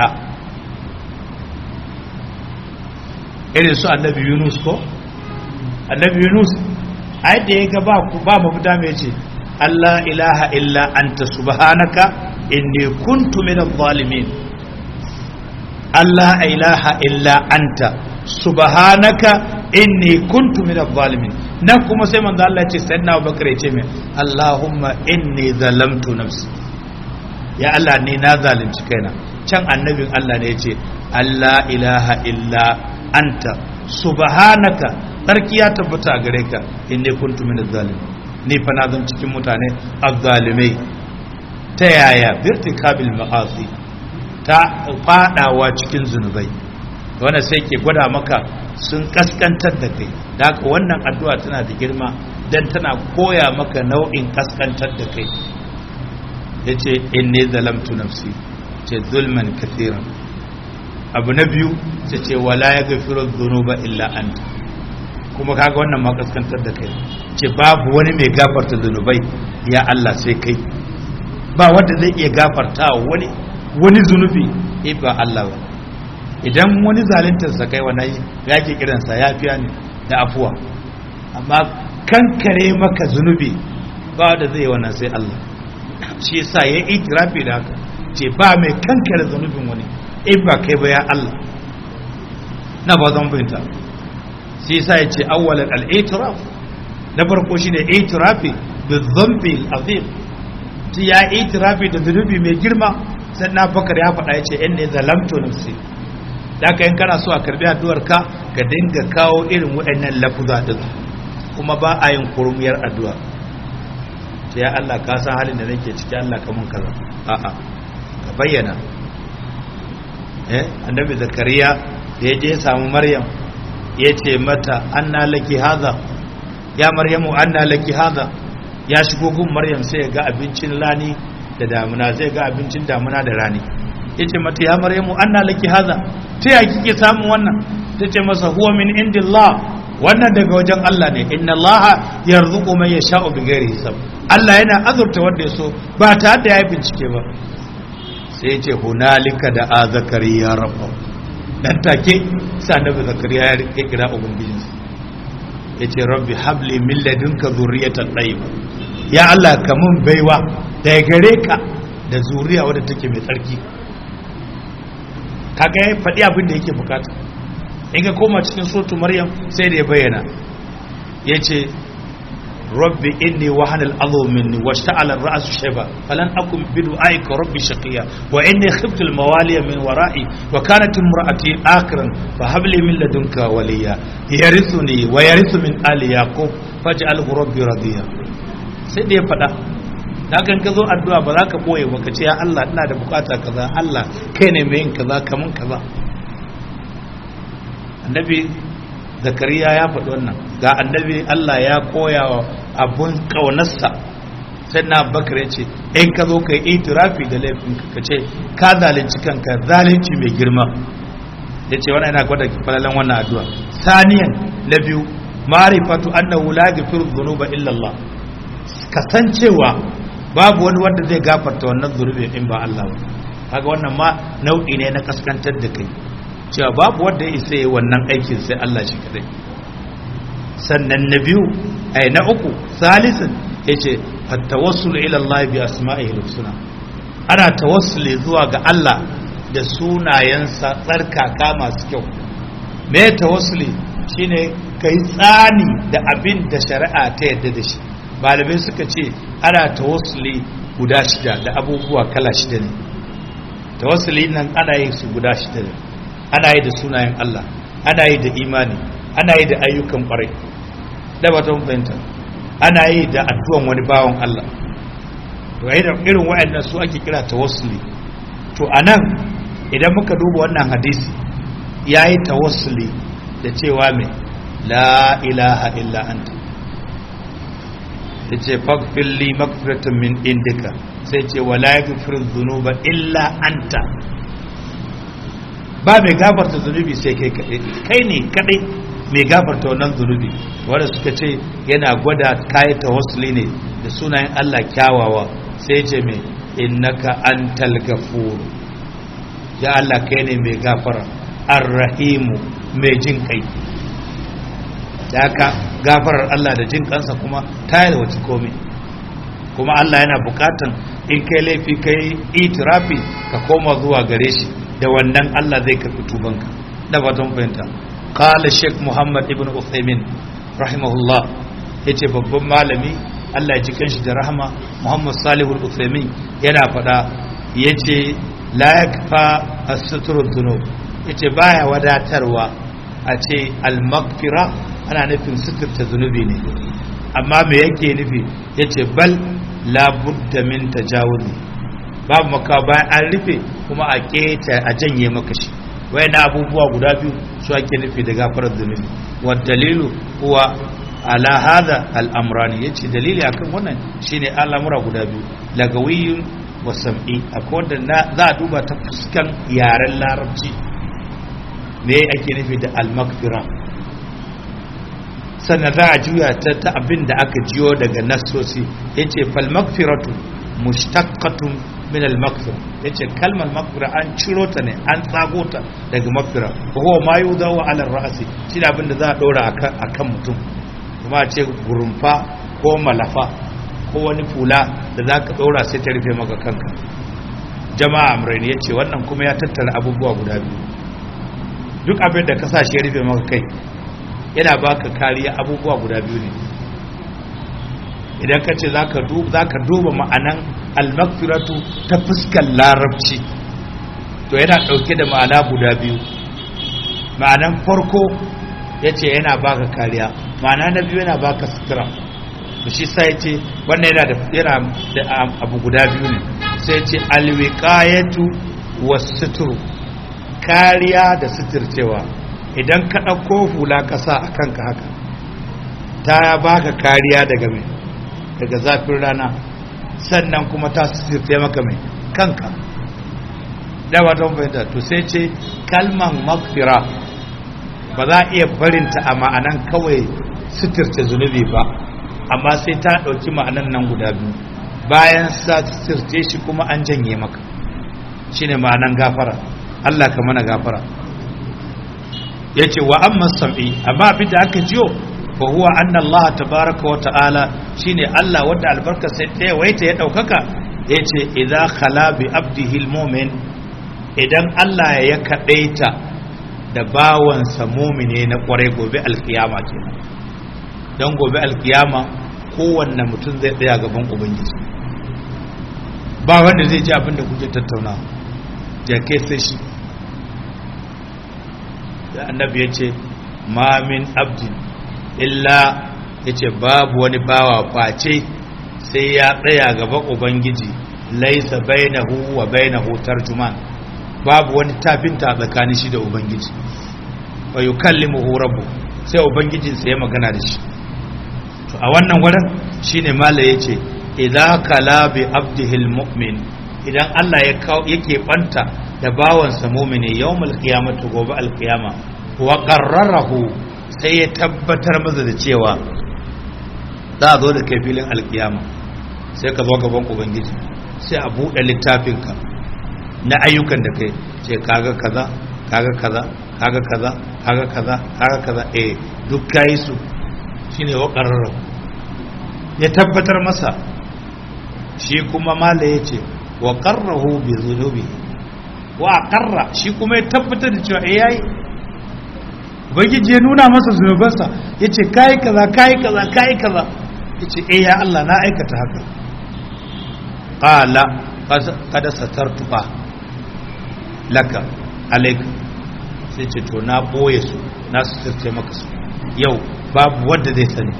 irin su annabi Yunus ko annabi Yunus ai da ya ga ba mafita mai ce Allah ilaha illa anta subhanaka inni kuntu minadh zalimin Allah ilaha illa anta subhanaka inni kuntu minadh zalimin nan kuma sai manzo Allah ya ce sayyidina Abubakar ya ce mai Allahumma inni zalamtu nafsi ya Allah ni na zalunci kaina can annabin Allah ne ya ce Allah ilaha illa anta subhanaka sarki ya tabbata a gare ka inni kuntu minadh zalimin ni fa na zan cikin mutane azzalimai ta yaya birtikabil ma'asi ta fadawa cikin zunubai wanda sai ke gwada maka sun kaskantar da kai da haka wannan addu'a tana da girma dan tana koya maka nau'in kaskantar da kai yace inni zalamtu nafsi ce zulman kathiran abu na biyu sai ce wala yaghfiru dhunuba illa anta kuma kaga wannan ma kaskantar da kai ce babu wani mai gafarta zunubai ya Allah sai kai ba wanda zai iya gafarta wani zunubi ba Allah ba idan wani zaluntar sa kai wannan yake kiransa yafiya ne da afuwa amma kankare maka zunubi ba wanda zai yi wannan sai Allah shi yasa ya itirafi da haka ce ba mai kankare zunubin wani ba kai ba ya Allah na ba zan binta shi yasa ya ce awwalan al-i'tiraf na farko shine i'tirafi bi dhanbi al-azim ti ya i'tirafi da zunubi mai girma sai na bakar ya faɗa yace inni zalamtu nafsi da kai kana so a karbi addu'ar ka ka dinga kawo irin waɗannan lafuza din kuma ba a yin kurmiyar addu'a sai ya Allah ka san halin da nake ciki Allah ka mun kaza a'a ka bayyana annabi zakariya da ya je samu maryam ya ce mata anna laki hadha ya maryamu anna laki hadha ya shigo gun maryam sai ya ga abincin rani da damuna zai ga abincin damuna da rani yace mata ya maryamu anna laki hadha ta ya kike samu wannan tace masa huwa min indillah wannan daga wajen Allah ne inna Allah yarzuqu man yasha'u bighairi hisab Allah yana azurta wanda ya so ba tare da ya bincike ba sai yace hunalika da zakariya rabbahu dan take sai annabi zakariya ya rike kira ubangijinsa yace rabbi habli min ladunka zurriyatan tayyiba ya Allah ka mun baiwa daga gare ka da zuriya wadda take mai tsarki kaga ya faɗi abin da yake bukata in ga koma cikin suratu maryam sai da ya bayyana yace rabbi inni wahana al-'adhu minni washta'ala ar-ra'su shayba falan akun bi du'aika rabbi shaqiya wa inni khiftu al-mawaliya min wara'i wa kanat imra'ati akran fa hab li min ladunka waliya yarithuni wa yarithu min ali yaqub faj'alhu rabbi radiya sai da ya fada dan ka zo addu'a ba za ka boye ba ka ce ya Allah ina da bukata kaza Allah kai ne mai yin kaza kaman kaza annabi zakariya ya faɗi wannan ga annabi Allah ya koya wa abun kaunarsa sai na bakar ya ce in ka zo ka yi itirafi da laifinka ka ce ka zalunci kanka zalunci mai girma ya ce wannan yana gwada falalan wannan addu'a saniyan na biyu ma'rifatu annahu la yaghfiru dhunuba illa Allah kasancewa babu wani wanda zai gafarta wannan zunubi in ba Allah ba kaga wannan ma nau'i ne na kaskantar da kai cewa babu wanda ya isa yi wannan aikin sai Allah shi kadai sannan na biyu na uku salisin yace at-tawassul ila Allah bi asma'ihi al-husna ana tawassuli zuwa ga Allah da sunayensa tsarkaka masu kyau me tawassuli shine kai tsani da abin da shari'a ta yarda da shi malamai suka ce ana tawassuli guda shida da abubuwa kala shida ne tawassuli nan ana yin su guda shida ne ana yi da sunayen Allah ana yi da imani ana yi da ayyukan kwarai da ba ta fahimta ana yi da addu'an wani bawan Allah to irin waɗannan su ake kira tawassuli to anan idan muka duba wannan hadisi yayi tawassuli da cewa me la ilaha illa anta yace faghfir li maghfiratan min indika sai ce wala yaghfiru dhunuba illa anta ba mai gafarta zunubi sai kai ne kadai mai gafarta wannan zunubi, wanda suka ce yana gwada kayi tawassuli ne da sunayen Allah kyawawa. sai ce mai innaka antal ghafur, ya Allah kai ne mai gafara, arrahimu mai jin kai. da haka gafarar Allah da jin kansa kuma ta yi da wace komai, kuma Allah yana bukatan in kai laifi kai itirafi ka koma zuwa gare shi, da wannan Allah zai karɓi tubanka. da fatan fahimta. qala Sheikh Muhammad ibn Uthaymin rahimahullah, yace babban malami Allah ya ji kanshi da rahama Muhammad Salih al-Uthaymin yana faɗa, yace la yakfa as-sutru dhunub, yace baya wadatarwa a ce al-maghfira ana nufin suturta zunubi ne, amma me yake nufi? yace bal la budda min tajawuzi, babu maka bayan an rufe kuma a keta a janye maka shi. wayannan abubuwa guda biyu su ake nufi da gafarar zunubi. wa dalilu huwa ala hadha al-amrani, yace dalili akan wannan shine al'amura guda biyu, lagawiyyun wa sam'i. akwai wanda za a duba ta fuskan yaren larabci me ake nufi da al-maghfira, sannan za a juya ta abin da aka jiyo daga nassosi. yace fal maghfiratu mushtaqqatun min al maghfira, yace kalmar maghfira an ciro ta ne, an tsago ta daga maghfira. ko huwa ma yudawu ala ra'si, shi da abin da za a dora akan mutum, kuma a ce gurumfa ko malafa ko wani fula da za ka dora sai ta rufe maka kanka. jama'a amrain yace wannan kuma ya tattara abubuwa guda biyu. duk abin da ka sa shi ya rufe maka kai yana baka kariya, abubuwa guda biyu ne. idan ka ce za ka duba ma'anan al-maghfiratu ta fuskar larabci, to yana ɗauke da ma'ana guda biyu. ma'anan farko ya ce yana baka kariya, ma'ana na biyu yana baka sutura. to shi sai ce wannan yana da abu guda biyu ne. sai ce al-wiqayatu was-sutru, kariya da suturcewa. idan ka ɗauko hula ƙasa a kanka haka, ta baka kariya daga zafin rana, sannan kuma ta suturce maka kanka. da don fahimta. to sai ce kalman maghfira ba za a iya barinta a ma'anan kawai suturce zunubi ba, amma sai ta ɗauki ma'anan nan guda biyu. bayan sa suturce shi kuma an janye maka, shine ma'anan gafara. Allah ka mana gafara. yace wa amma sam'i, amma abin da aka jiyo fa huwa anna Allah tabaaraka wa ta'ala, shine Allah wanda albarka sai ta yawaita ya daukaka. yace idza khala bi abdihi almu'min, idan Allah ya kadaita da bawansa mu'mine na kwarai gobe alkiyama kenan. dan gobe alkiyama kowanne mutum zai tsaya gaban ubangiji, ba wanda zai ji abin da kuke tattauna, ya kai sai shi. annabi ya ce ma min abdin illa, ya ce babu wani bawa face sai ya tsaya gaban ubangiji, laisa bainahu wa bainahu tarjuman, babu wani tafinta tsakanin shi da ubangiji. wa yukallimuhu rabbu, sai ubangijin sa ya magana da shi. to a wannan wurin shine mala yace idza kala bi abdihi almu'min, idan Allah yake banta da bawansa mu'mini yawmal qiyamati, gobe alqiyama, wa qarrarahu, sai ya tabbatar masa da cewa za a zo da kai filin alqiyama, sai ka zo gaban ubangiji, sai a buɗe littafinka na ayyukan da kai, ce kaga kaza kaga kaza kaga kaza kaga kaza kaga kaza, duk kai su. shine wa qarrarahu, ya tabbatar masa. shi kuma mala yace wa qarrahu bi dhunubi, wa aqarra, shi kuma ya tabbatar da cewa yayi. ubangiji ya nuna masa zunubansa, yace kai kaza kai kaza kai kaza, yace ya Allah na aikata haka. qala qad satartuka laka alayka, sai ce to na boye su, na suturce maka su, yau babu wanda zai sani,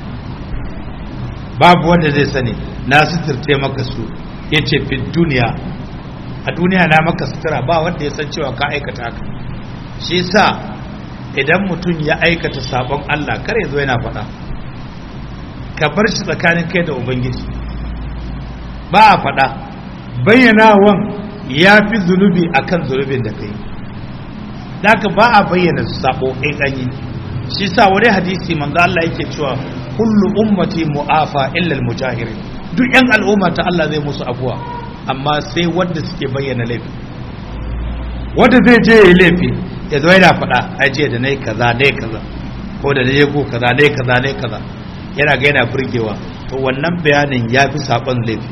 babu wanda zai sani, na suturce maka su. yace fi duniya, a duniya na maka sutura, ba wanda ya san cewa ka aikata haka. shi sa idan mutum ya aikata sabon Allah, kar ya zo yana faɗa, ka bar shi tsakanin kai da ubangiji, ba a faɗa. bayyanawan ya fi zunubi akan zunubin da kai. daga ba a bayyana sabo in an yi. Shi sa wani hadisi manzo Allah yake cewa kullu ummati mu'afa illa al-mujahirin, duk yan al'umma ta Allah zai musu afuwa amma sai wanda suke bayyana laifi. Wanda zai je yayi laifi ya zo yana faɗa ai je da nayi kaza nayi kaza ko da nayi go kaza nayi kaza nayi kaza, yana ga yana burgewa, to wannan bayanin yafi sabon laifi,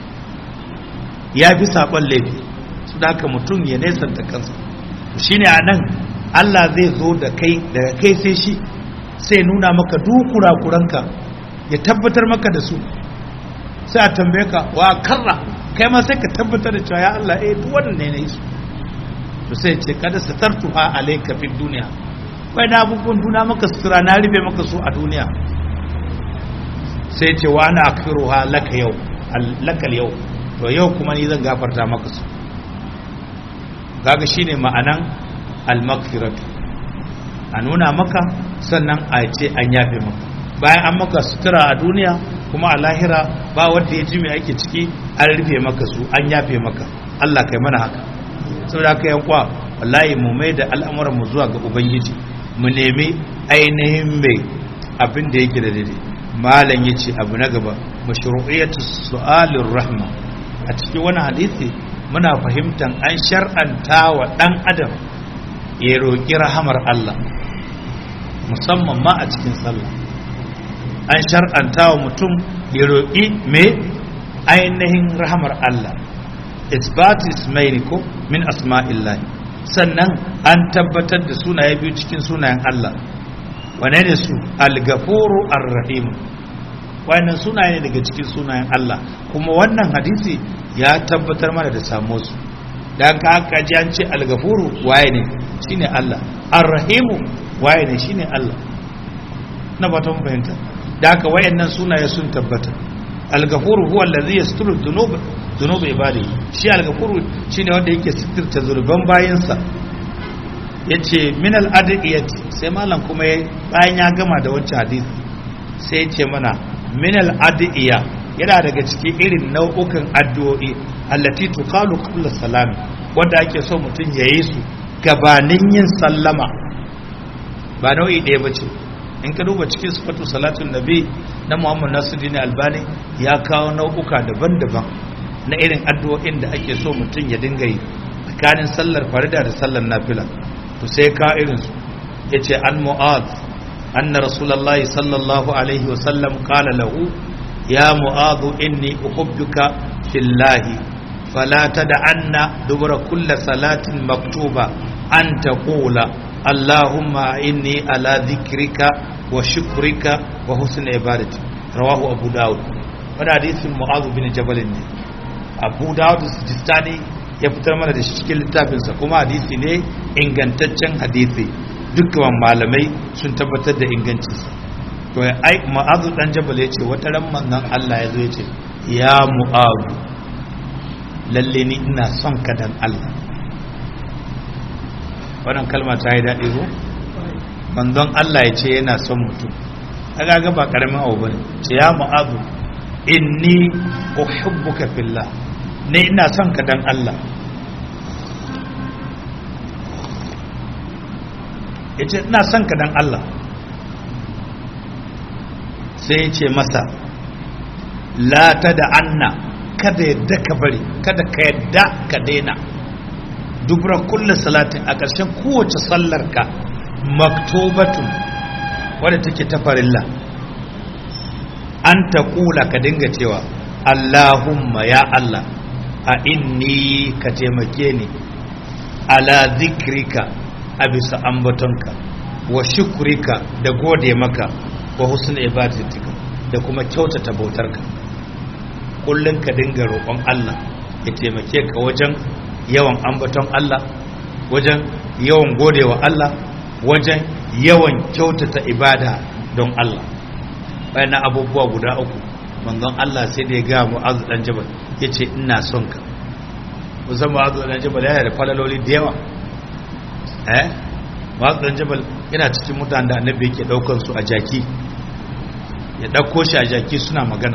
yafi sabon laifi. Su da haka mutum ya nesanta kansa. Shine anan Allah zai zo da kai daga kai sai shi, sai nuna maka duk kurakuranka ya tabbatar maka da su, sai a tambaye ka wa karra, kai ma sai ka tabbatar da cewa ya Allah duk wannan ne nayi su. To sai ce kada satartuha alayka fid dunya, bai na abubuwan duna maka sutura na rufe maka su a duniya. Sai ce wa ana akhiruha laka yau, lakal yau, to yau kuma ni zan gafarta maka su. Kaga shine ma'anan al-maghfiratu, a nuna maka sannan a ce an yafe maka. Bayan an maka sutura a duniya kuma a lahira ba wanda ya ji me ake ciki, an rufe maka su, an yafe maka. Allah kai mana haka. Saboda haka yan kwa wallahi mu mai da al'amuran mu zuwa ga ubangiji, mu nemi ainihin mai abin da yake da daidai. Malam yace abu na gaba mashru'iyatu su'alir rahma. A cikin wani hadisi muna fahimtan an shar'anta wa dan adam ya roƙi rahamar Allah, musamman ma a cikin sallah. An shar'anta wa mutum ya roƙi me ainihin rahamar Allah. Isbat ismaili ko min asma'illahi, sannan an tabbatar da sunaye biyu cikin sunayen Allah. Wane ne su? Al-Ghafuru Ar-Rahim. Wannan sunaye ne daga cikin sunayen Allah, kuma wannan hadisi ya tabbatar mana da samo su. Dan ka aka ji an ce Al-Ghafuru waye ne? Shine Allah. Ar-Rahimu waye ne? Shine Allah. Na ba ta fahimta. Da haka wayannan sunaye sun tabbata. Al-Ghafuru huwa allazi yasturu dhunub ibadihi. Shi Al-Ghafuru shine wanda yake sitirta zurban bayinsa. Yace min al-adiyati, sai malam kuma bayan ya gama da wancan hadisi sai yace mana min al-adiya yana daga cikin irin nau'ukan addu'o'i allati tuqalu qabla salami, wanda ake so mutum yayi su gabanin yin sallama. Ba nau'i ɗaya bace. In ka duba cikin sifatu salatun nabi na Muhammad Nasiruddin Albani ya kawo nau'uka daban-daban na irin addu'o'in da ake so mutum ya dinga yi tsakanin sallar farida da sallar nafila. To sai ka irin su yace an Mu'adh anna Rasulullahi sallallahu alaihi wa sallam qala lahu ya Mu'adh inni uhibbuka fillahi fala tad'anna dubura kulli salatin maktuba an taqula Allahumma inni ala dhikrika wa shukrika wa husni ibadati. Rawahu Abu Dawud. Wannan hadisin Mu'adh bin Jabal ne. Abu Dawud Sijistani ya fitar mana da shi cikin littafinsa, kuma hadisi ne ingantaccen hadisi, dukkan malamai sun tabbatar da ingancinsa. To ai Mu'adh dan Jabal ya ce wata ran manzon Allah ya zo ya ce ya Mu'adh lalle ni ina son ka dan Allah. Wannan kalma ta yi daɗi ko? Manzon Allah ya ce yana son mutum, kaga ba karamin abu bane. Ce ya Mu'adh inni uhibbuka fillah, ne ina son ka dan Allah. Yace ina son ka dan Allah. Sai yace masa la tad'anna, kada yadda ka bari, kada ka yadda ka daina dubra kullu salatin, a ƙarshen kowace sallar ka maktubatun wadda take ta farilla, an taqula ka dinga cewa Allahumma ya Allah a inni ka taimake ni ala zikrika a bisa ambatonka wa shukrika da gode maka wa husn ibadatika da kuma kyautata bautarka. Kullun ka dinga roƙon Allah ya taimake ka wajen yawan ambaton Allah, wajen yawan godewa Allah, wajen yawan kyautata ibada don Allah. Bayan abubuwa guda uku manzon Allah sai da ya ga Mu'adh dan Jabal yace ina son ka. Musamman Mu'adh dan Jabal yana da falaloli da yawa. Mu'adh dan Jabal yana cikin mutanen da Annabi yake daukar su a jaki, ya dauko shi a jaki suna magana.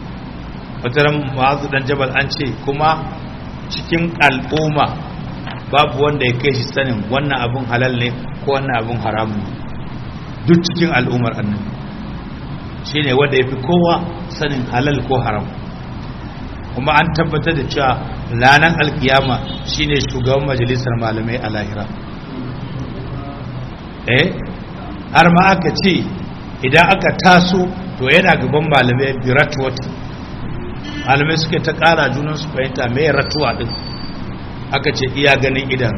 Wataran Mu'adh dan Jabal an ce kuma cikin al'umma babu wanda ya kai shi sanin wannan abun halal ne ko wannan abun haramun ne duk cikin al'ummar annabi shine wanda yafi kowa sanin halal ko haram kuma an tabbatar da cewa ranar alkiyama shine shugaban majalisar malamai a lahira har ma aka ce idan aka taso to yana gaban malamai biratwat malamai suke ta kara junan su fahimta mai ratuwa din aka ce iya ganin idan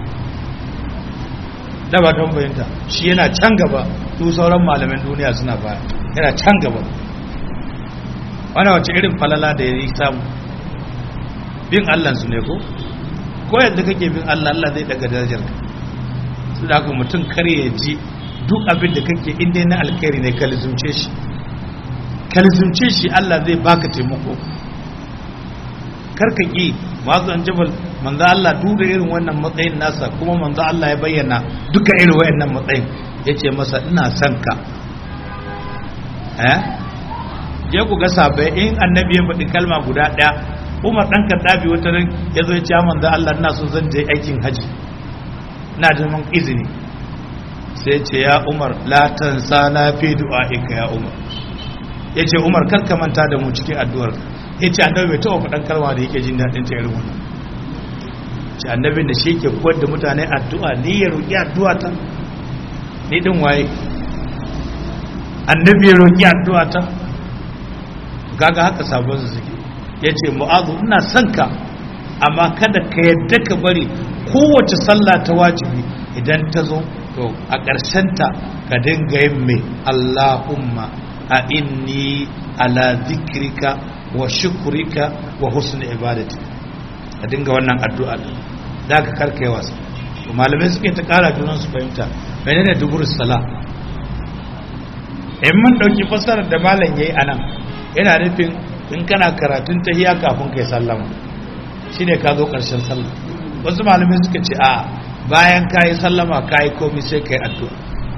da ba don fahimta shi yana can gaba su sauran malamin duniya suna baya yana can gaba wani wace irin falala da ya yi samu bin allansu ne ko yadda kake bin allah allah zai daga darajar ka su da haka mutum kare ya ji duk abin da kake inda na alkhairi ne kalizumce shi allah zai baka taimako karka ƙi mazu an jabal manzo Allah duka irin wannan matsayin nasa kuma manzo Allah ya bayyana duka irin wayannan matsayin yace masa ina son ka je ku ga sabai in annabi ya faɗi kalma guda ɗaya Umar dan Kadabi wata ran yazo ya ce manzo Allah ina so zan je aikin haji ina da man izini sai ya ce ya Umar la tansana fi du'aika ya Umar yace Umar kar ka manta da mu cikin addu'ar yace annabi bai taɓa faɗan kalma da yake jin daɗin ta irin wannan ce annabin da shi ke koyar da mutane addu'a ni ya roƙi addu'a ta ni din waye annabi ya roƙi addu'a ta gaga haka sabon su suke ya ce mu'azu ina son ka amma kada ka yadda ka bari kowace sallah ta wajibi idan ta zo to a ƙarshenta ka dinga yin mai Allahumma a inni ala zikrika wa shukrika wa husni ibadati a dinga wannan addu'a da ka karkai wasa malamai suke ta kara junan su fahimta menene dubur sala in mun dauki fasarar da malam yayi anan yana nufin in kana karatun tahiyya kafin kai sallama shine ka zo karshen sallah wasu malamai suka ce a bayan kai sallama kai komai sai kai addu'a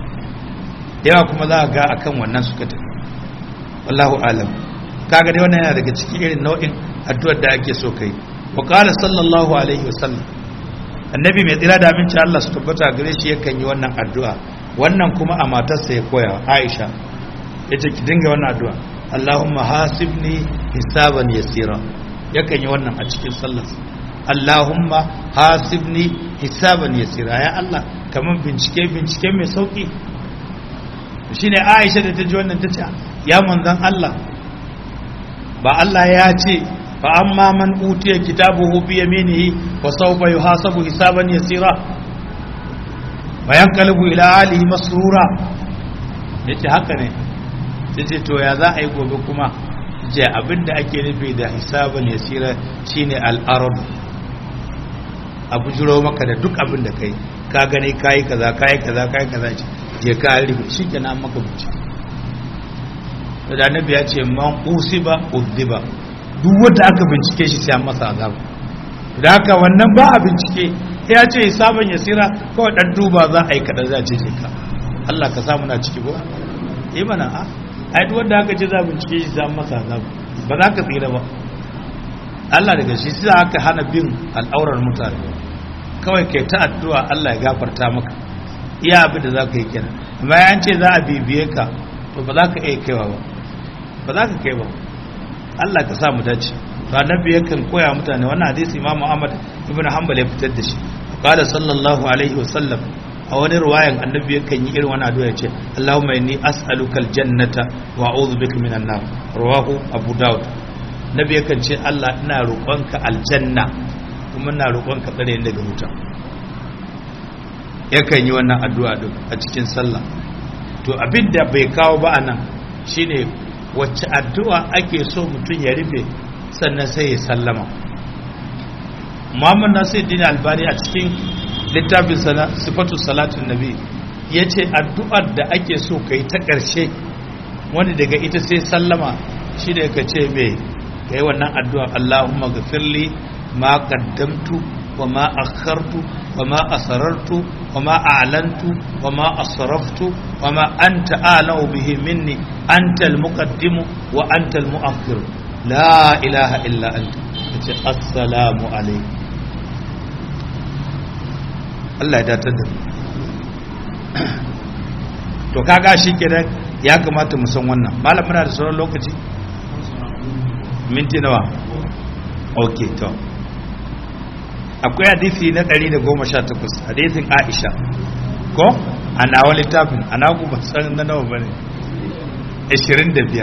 yawa kuma za ka ga akan wannan suka tafi wallahu alam kaga dai wannan yana daga cikin irin nau'in addu'ar da ake so kai wa qala sallallahu alaihi wasallam annabi mai tsira da aminci Allah su tabbata gare shi yakan yi wannan addu'a wannan kuma a matarsa ya koya Aisha yace ki dinga wannan addu'a Allahumma hasibni hisaban yasira yakan yi wannan a cikin sallar Allahumma hasibni hisaban yasira ya Allah kaman bincike mai sauki shine Aisha da ta ji wannan tace ya manzon Allah ba Allah ya ce fa amma man utiya kitabuhu bi yaminihi wa sawfa yuhasabu hisaban yasira wa yanqalibu ila alihi masrura yace haka ne yace to ya za a yi gobe kuma je abinda ake nufi da hisaban yasira shine al-ard abu jiro maka da duk abin da kai ka gane kai kaza je ka rufe shikenan maka bincike da annabi ya ce man usiba uddiba duk wanda aka bincike shi sai an masa azab da haka wannan ba a bincike ya ce hisaban yasira kawai dan duba za a yi kada za ce ka Allah ka samu na ciki ko mana a ai duk wanda aka ce za bincike shi sai an masa azab ba za ka tsira ba Allah daga shi sai aka hana bin al'aurar mutane kawai kai ta addu'a Allah ya gafarta maka iya abin da za ka yi kenan amma ya ce za a bibiye ka to ba za ka iya kaiwa ba za ka kai ba Allah ka sa mu dace to annabi yakan koya mutane wannan hadisi Imam Ahmad ibn Hanbal ya fitar da shi qala sallallahu alaihi wasallam a wani riwayan annabi yakan yi irin wannan addu'a yace Allahumma inni as'aluka aljannata wa a'udhu bika minan nar rawahu Abu Dawud nabi yakan ce Allah ina roƙonka aljanna kuma ina roƙonka tsare ni daga wuta yakan yi wannan addu'a din a cikin sallah to abinda bai kawo ba anan shine wacce addu'a ake so mutum ya rufe sannan sai ya sallama Muhammad Nasiruddin Albani a cikin littafin sana sifatu salatun nabi yace addu'ar da ake so kai ta ƙarshe wanda daga ita sai sallama shi da ka ce me kai wannan addu'a Allahumma ghfirli ma qaddamtu wa ma akhartu wa ma asrartu wa ma a'lantu wa ma asraftu wa ma anta a'lamu bihi minni anta al-muqaddimu wa anta al-mu'akhkhir la ilaha illa anta assalamu alaykum Allah ya datar da to kaga shi kenan ya kamata mu san wannan. Malam muna da sauran lokaci minti nawa? Okay, to akwai hadisi na 118 hadisin Aisha ko ana wani littafin ana ku ba san na nawa bane 125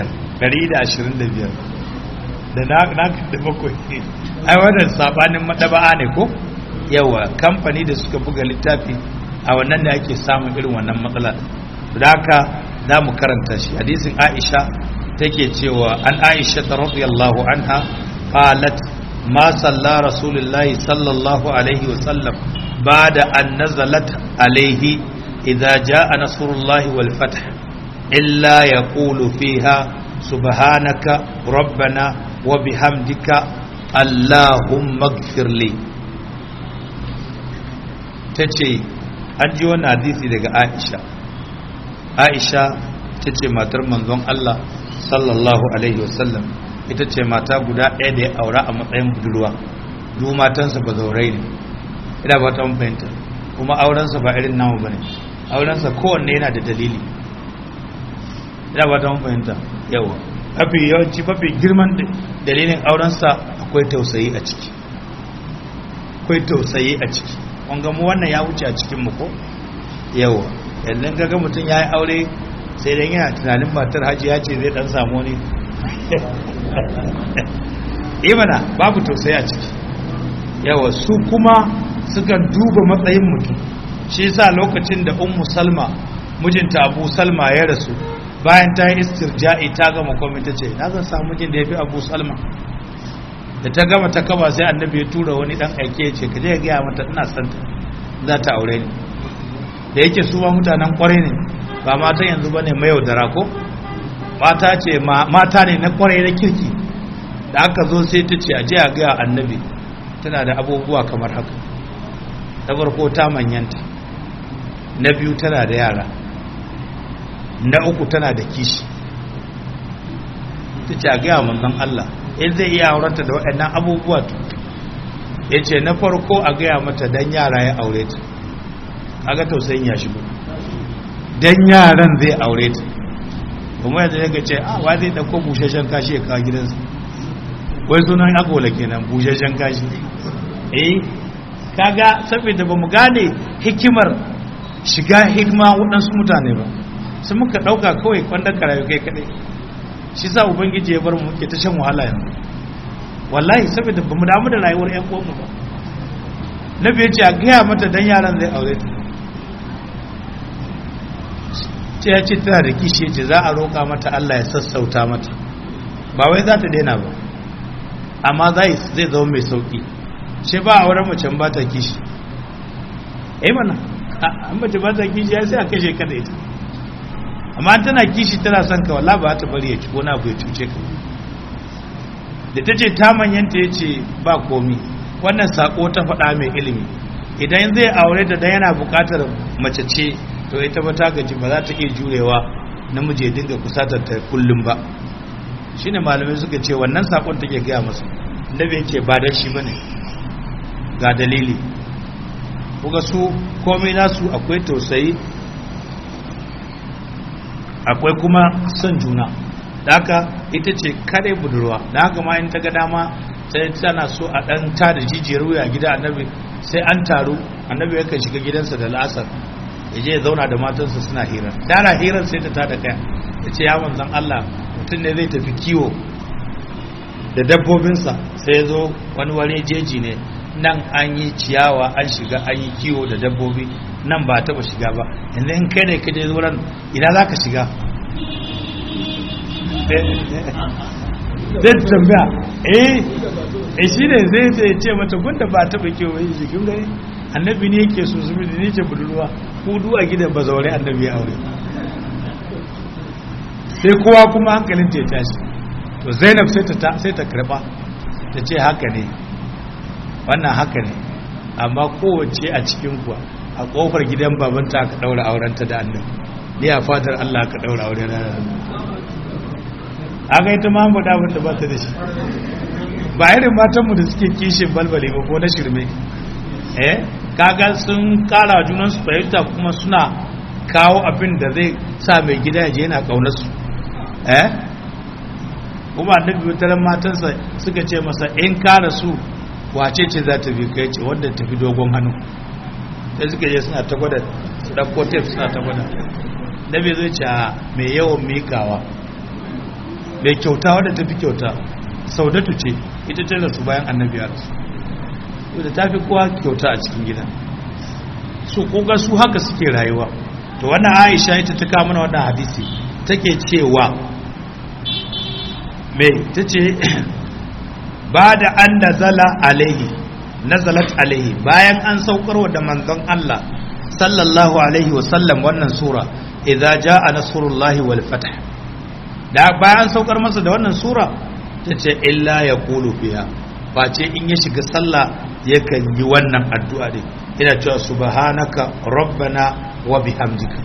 da na da bakwai ai wannan sabanin madaba'a ne ko yawa kamfani da suka buga littafi a wannan da ake samun irin wannan matsala. Da haka za mu karanta shi. Hadisin Aisha take cewa an Aisha radhiyallahu anha qalat ma salla rasulullahi sallallahu alaihi wa sallam ba'da an nazalat alaihi idza jaa nasrullahi wal fath illa yaqulu fiha subhanaka rabbana wa bihamdika allahumma ighfir li. tace an ji wannan hadisi daga Aisha tace matar manzon Allah sallallahu alaihi wasallam, ita ce mata guda ɗaya da ya aura a matsayin budurwa. duk matansa ba zaurai ne, ina ba ta fahimta, kuma aurensa ba irin namu bane, aurensa kowanne yana da dalili, ina ba ta fahimta. yawa mafi girman dalilin aurensa akwai tausayi a ciki, wanga mu wannan ya wuce a cikin mu ko yawa. yanzu kaga mutum ya yi aure sai dan yana tunanin matar hajiya ce zai dan samu ne imana babu tausayi a ciki. yawa su kuma sukan duba matsayin mutum. shi yasa lokacin da ummu salma mijinta abu salma ya rasu, bayan ta yi istirja'i ta gama komai ta ce na zan samu mijin da ya fi abu salma. da ta gama ta kaba sai annabi ya tura wani dan aike ya ce ka je ya gaya mata ina santa za ta aure ni. da yake su ma mutanen kwarai ne, ba mata yanzu bane mai yaudara ko mata ne na kwarai na kirki. da aka zo sai ta ce a je a gaya annabi tana da abubuwa kamar haka. na farko ta manyanta, na biyu tana da yara, na uku tana da kishi. ta ce a gaya manzon Allah in zai iya aurenta da waɗannan abubuwa. ya ce na farko a gaya mata dan yara ya aure ta, aga tausayin ya shigo, dan yaran zai aure ta. kuma yanzu ya ce wa zai ɗauko bushashen kashi ya kawo gidansa, wai sunan agola kenan bushashen kashi. kaga saboda ba mu gane hikimar shiga hikima waɗansu mutane ba, sun muka ɗauka kawai kwandon karayu kai kaɗai. shi sa ubangiji ya bar mu muke ta shan wahala yanzu wallahi, saboda ba mu damu da rayuwar ƴan uwanmu ba. nabi ya ce a gaya mata dan yaran zai aure ta. ce ya ce tana da kishi, ya ce za a roƙa mata Allah ya sassauta mata, ba wai za ta daina ba, amma zai zama mai sauƙi. shi ba a wurin macen ba ta kishi, mana an mace ba ta kishi ya sai a kashe ka da ita. amma tana kishi tana son ka, wala ba ta bari ya ci wani abu ya cuce ka. da ta ce ta manyanta ya ce ba komi, wannan sako ta faɗa mai ilimi. idan zai aure ta dan yana buƙatar mace ce, to ita ba ta gaji, ba za ta iya jurewa namiji ya dinga kusatar ta kullum ba. shine malamai suka ce wannan sakon take gaya masa. annabi yake ba da shi bane, ga dalili. kuga su komai nasu akwai tausayi, akwai kuma son juna. da haka ita ce kare budurwa. da haka ma in ta ga dama sai tana so a dan ta da jijiyar wuya gida annabi, sai an taru annabi yakan shiga gidansa da la'asar ya je ya zauna da matansa suna hira. dana hirar sai ta tada kaya ya ce ya manzan Allah, mutum ne zai tafi kiwo da dabbobinsa, sai ya zo wani wani jeji ne, nan an yi ciyawa an shiga an yi kiwo da dabbobi, nan ba taba shiga ba. yanzu in kai ne ka je wurin ina za ka shiga? zai tambaya shi ne zai ce mata gunda ba taba kiwo yi jikin gani annabi ne yake so zumi da ne ce budurwa hudu a gidan ba zaure annabi ya aure. sai kowa kuma hankalin ta ya tashi. to Zainab sai ta karba ta ce haka ne, wannan haka ne, amma kowace a cikin kuwa a kofar gidan babanta aka daura aurenta da annabi, ni a fadar Allah aka daura auren da aka yi ta mamu da abin da ba ta da shi. ba irin matanmu da suke kishin balbale ba ko na shirme kaga sun kara junan su fahimta kuma suna kawo abin da zai sa mai gida ya je yana kaunar su kuma annabi mutanen matansa suka ce masa in ka rasu wace ce za ta bi kai ce wanda tafi dogon hannu sai suka je suna ta gwada su ɗauko tef suna ta gwada nabi zai ce mai yawan mikawa mai kyauta wadda tafi kyauta saudatu ce ita ce rasu bayan annabi ya rasu wadda ta fi kowa kyauta a cikin gida su koga su haka suke rayuwa to wannan aisha ita ta kawo mana wannan hadisi take cewa mai ta ce ba da an nazalat alaihi bayan an saukarwa da manzon Allah sallallahu alaihi wasallam wannan sura idza jaa nasrullahi wal fath da bayan saukar masa da wannan sura tace illa yaqulu fiha face in ya shiga sallah yakan yi wannan addu'a din ina cewa subhanaka rabbana wa bihamdika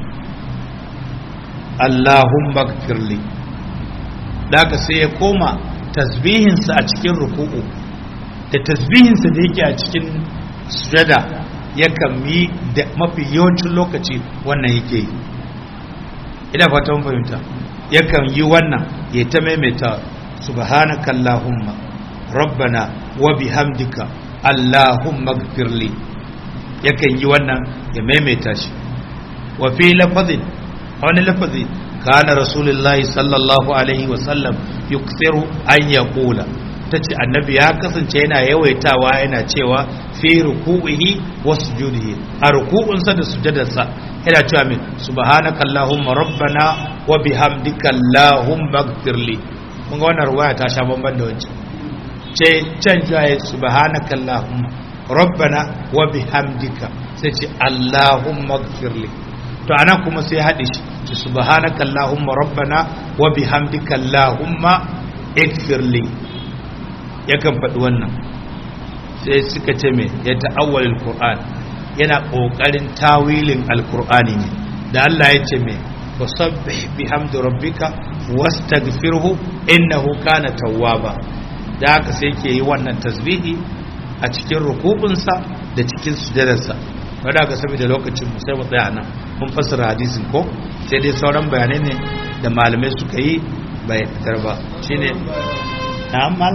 allahumma ighfirli daga sai ya koma tasbihinsa a cikin ruku'u da tasbihinsa da yake a cikin sujada yakan yi da mafi yawancin lokaci wannan yake yi ina fatan fahimta yakan yi wannan ya ta maimaita subhanaka allahumma rabbana wa bihamdika allahumma ighfirli yakan yi wannan ya maimaita shi wa fi lafazin wani lafazi kana rasulullahi sallallahu alaihi wasallam yukthiru an yaqula tace annabi ya kasance yana yawaitawa yana cewa fi ruku'ihi wa sujudihi a ruku'unsa da sujudarsa yana cewa min subhanaka allahumma rabbana wa bihamdika allahumma ighfirli kun ga wannan ruwaya ta sha bamban da wancan ce can jaye subhanaka allahumma rabbana wa bihamdika sai ce allahumma ighfirli to anan kuma sai haɗe shi subhanaka allahumma rabbana wa bihamdika allahumma ighfirli yakan faɗi wannan sai suka ce me ya ta'awwal alquran yana kokarin tawilin alqur'ani ne da Allah ya ce me fasabbih bihamdi rabbika wastaghfirhu innahu kana tawwaba da haka sai yake yi wannan tasbihi a cikin ruku'unsa da cikin sujudarsa wadda ga saboda lokacin mu sai mu tsaya nan mun fassara hadisin ko sai dai sauran bayanai ne da malamai suka yi bai fitar ba shine na'am mal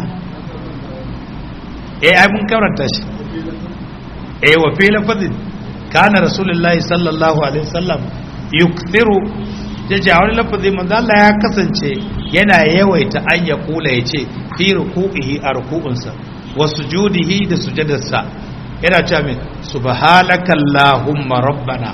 ai mun karanta shi wa fi lafazin kana rasulullahi sallallahu alaihi wasallam yukthiru jaje a wani lafazi manzo Allah ya kasance yana yawaita an ya kula yace fi ruku'ihi a ruku'unsa wa sujudihi da sujudarsa yana cewa min subhanaka allahumma rabbana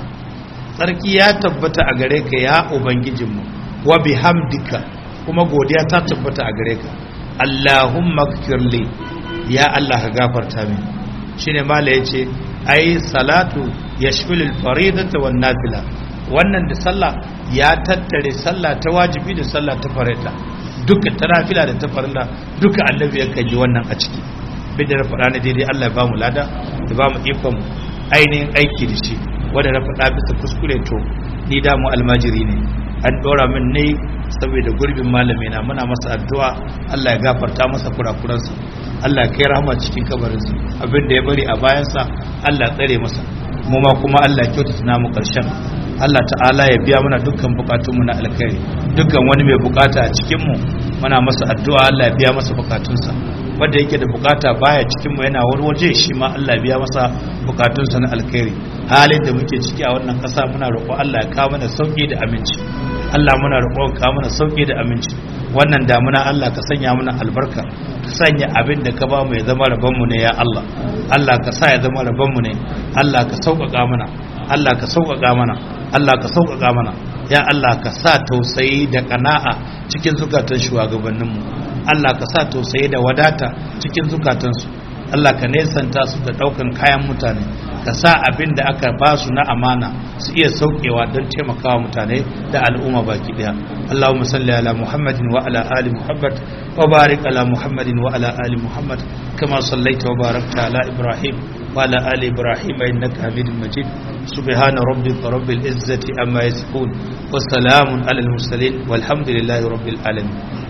sarki ya tabbata a gare ka ya ubangijinmu wa bihamdika kuma godiya ta tabbata a gare ka allahumma ighfirli ya Allah ka gafarta min shine mala yace ai salatu yashmilul faridata wan nafila wannan da sallah ya tattare sallah ta wajibi da sallah ta farilla duka ta nafila da ta farilla duka annabi yakan yi wannan a ciki bidda na faɗa na daidai Allah ya ba mu lada ya ba mu ikon ainihin aiki da shi wanda na faɗa bisa kuskure to ni da mu almajiri ne an ɗora min ne saboda gurbin malami na muna masa addu'a Allah ya gafarta masa kurakuransa Allah ya kai rahama cikin kabarinsa abin da ya bari a bayansa Allah ya tsare masa mu ma kuma Allah ya kyautata namu ƙarshen Allah ta'ala ya biya mana dukkan bukatunmu na alkhairi dukkan wani mai bukata a cikinmu muna masa addu'a Allah ya biya masa bukatunsa wanda yake da bukata baya cikinmu yana wani waje shi ma Allah ya biya masa bukatunsa na alkhairi halin da muke ciki a wannan ƙasa muna roƙo Allah ya kawo mana sauki da aminci Allah muna roƙo ka mana sauki da aminci wannan damuna Allah ka sanya mana albarka ka sanya abin da ka ba mu ya zama rabon mu ne ya Allah Allah ka sa ya zama rabon mu ne Allah ka sauƙaƙa mana Allah ka sauƙaƙa mana Allah ka sauƙaƙa mana ya Allah ka sa tausayi da ƙana'a cikin zukatan shugabanninmu Allah ka sa tausayi da wadata cikin zukatansu Allah ka nesanta su da ɗaukan kayan mutane ka sa abin da aka ba su na amana su iya saukewa don taimakawa mutane da al'umma baki daya Allahumma salli ala Muhammadin wa ala ali Muhammad wa barik ala Muhammadin wa ala ali Muhammad kama sallaita wa barakta ala Ibrahim wa ala ali Ibrahim innaka Hamidum Majid subhana rabbika rabbil izzati amma yasifun wa salamun alal mursalin walhamdulillahi rabbil alamin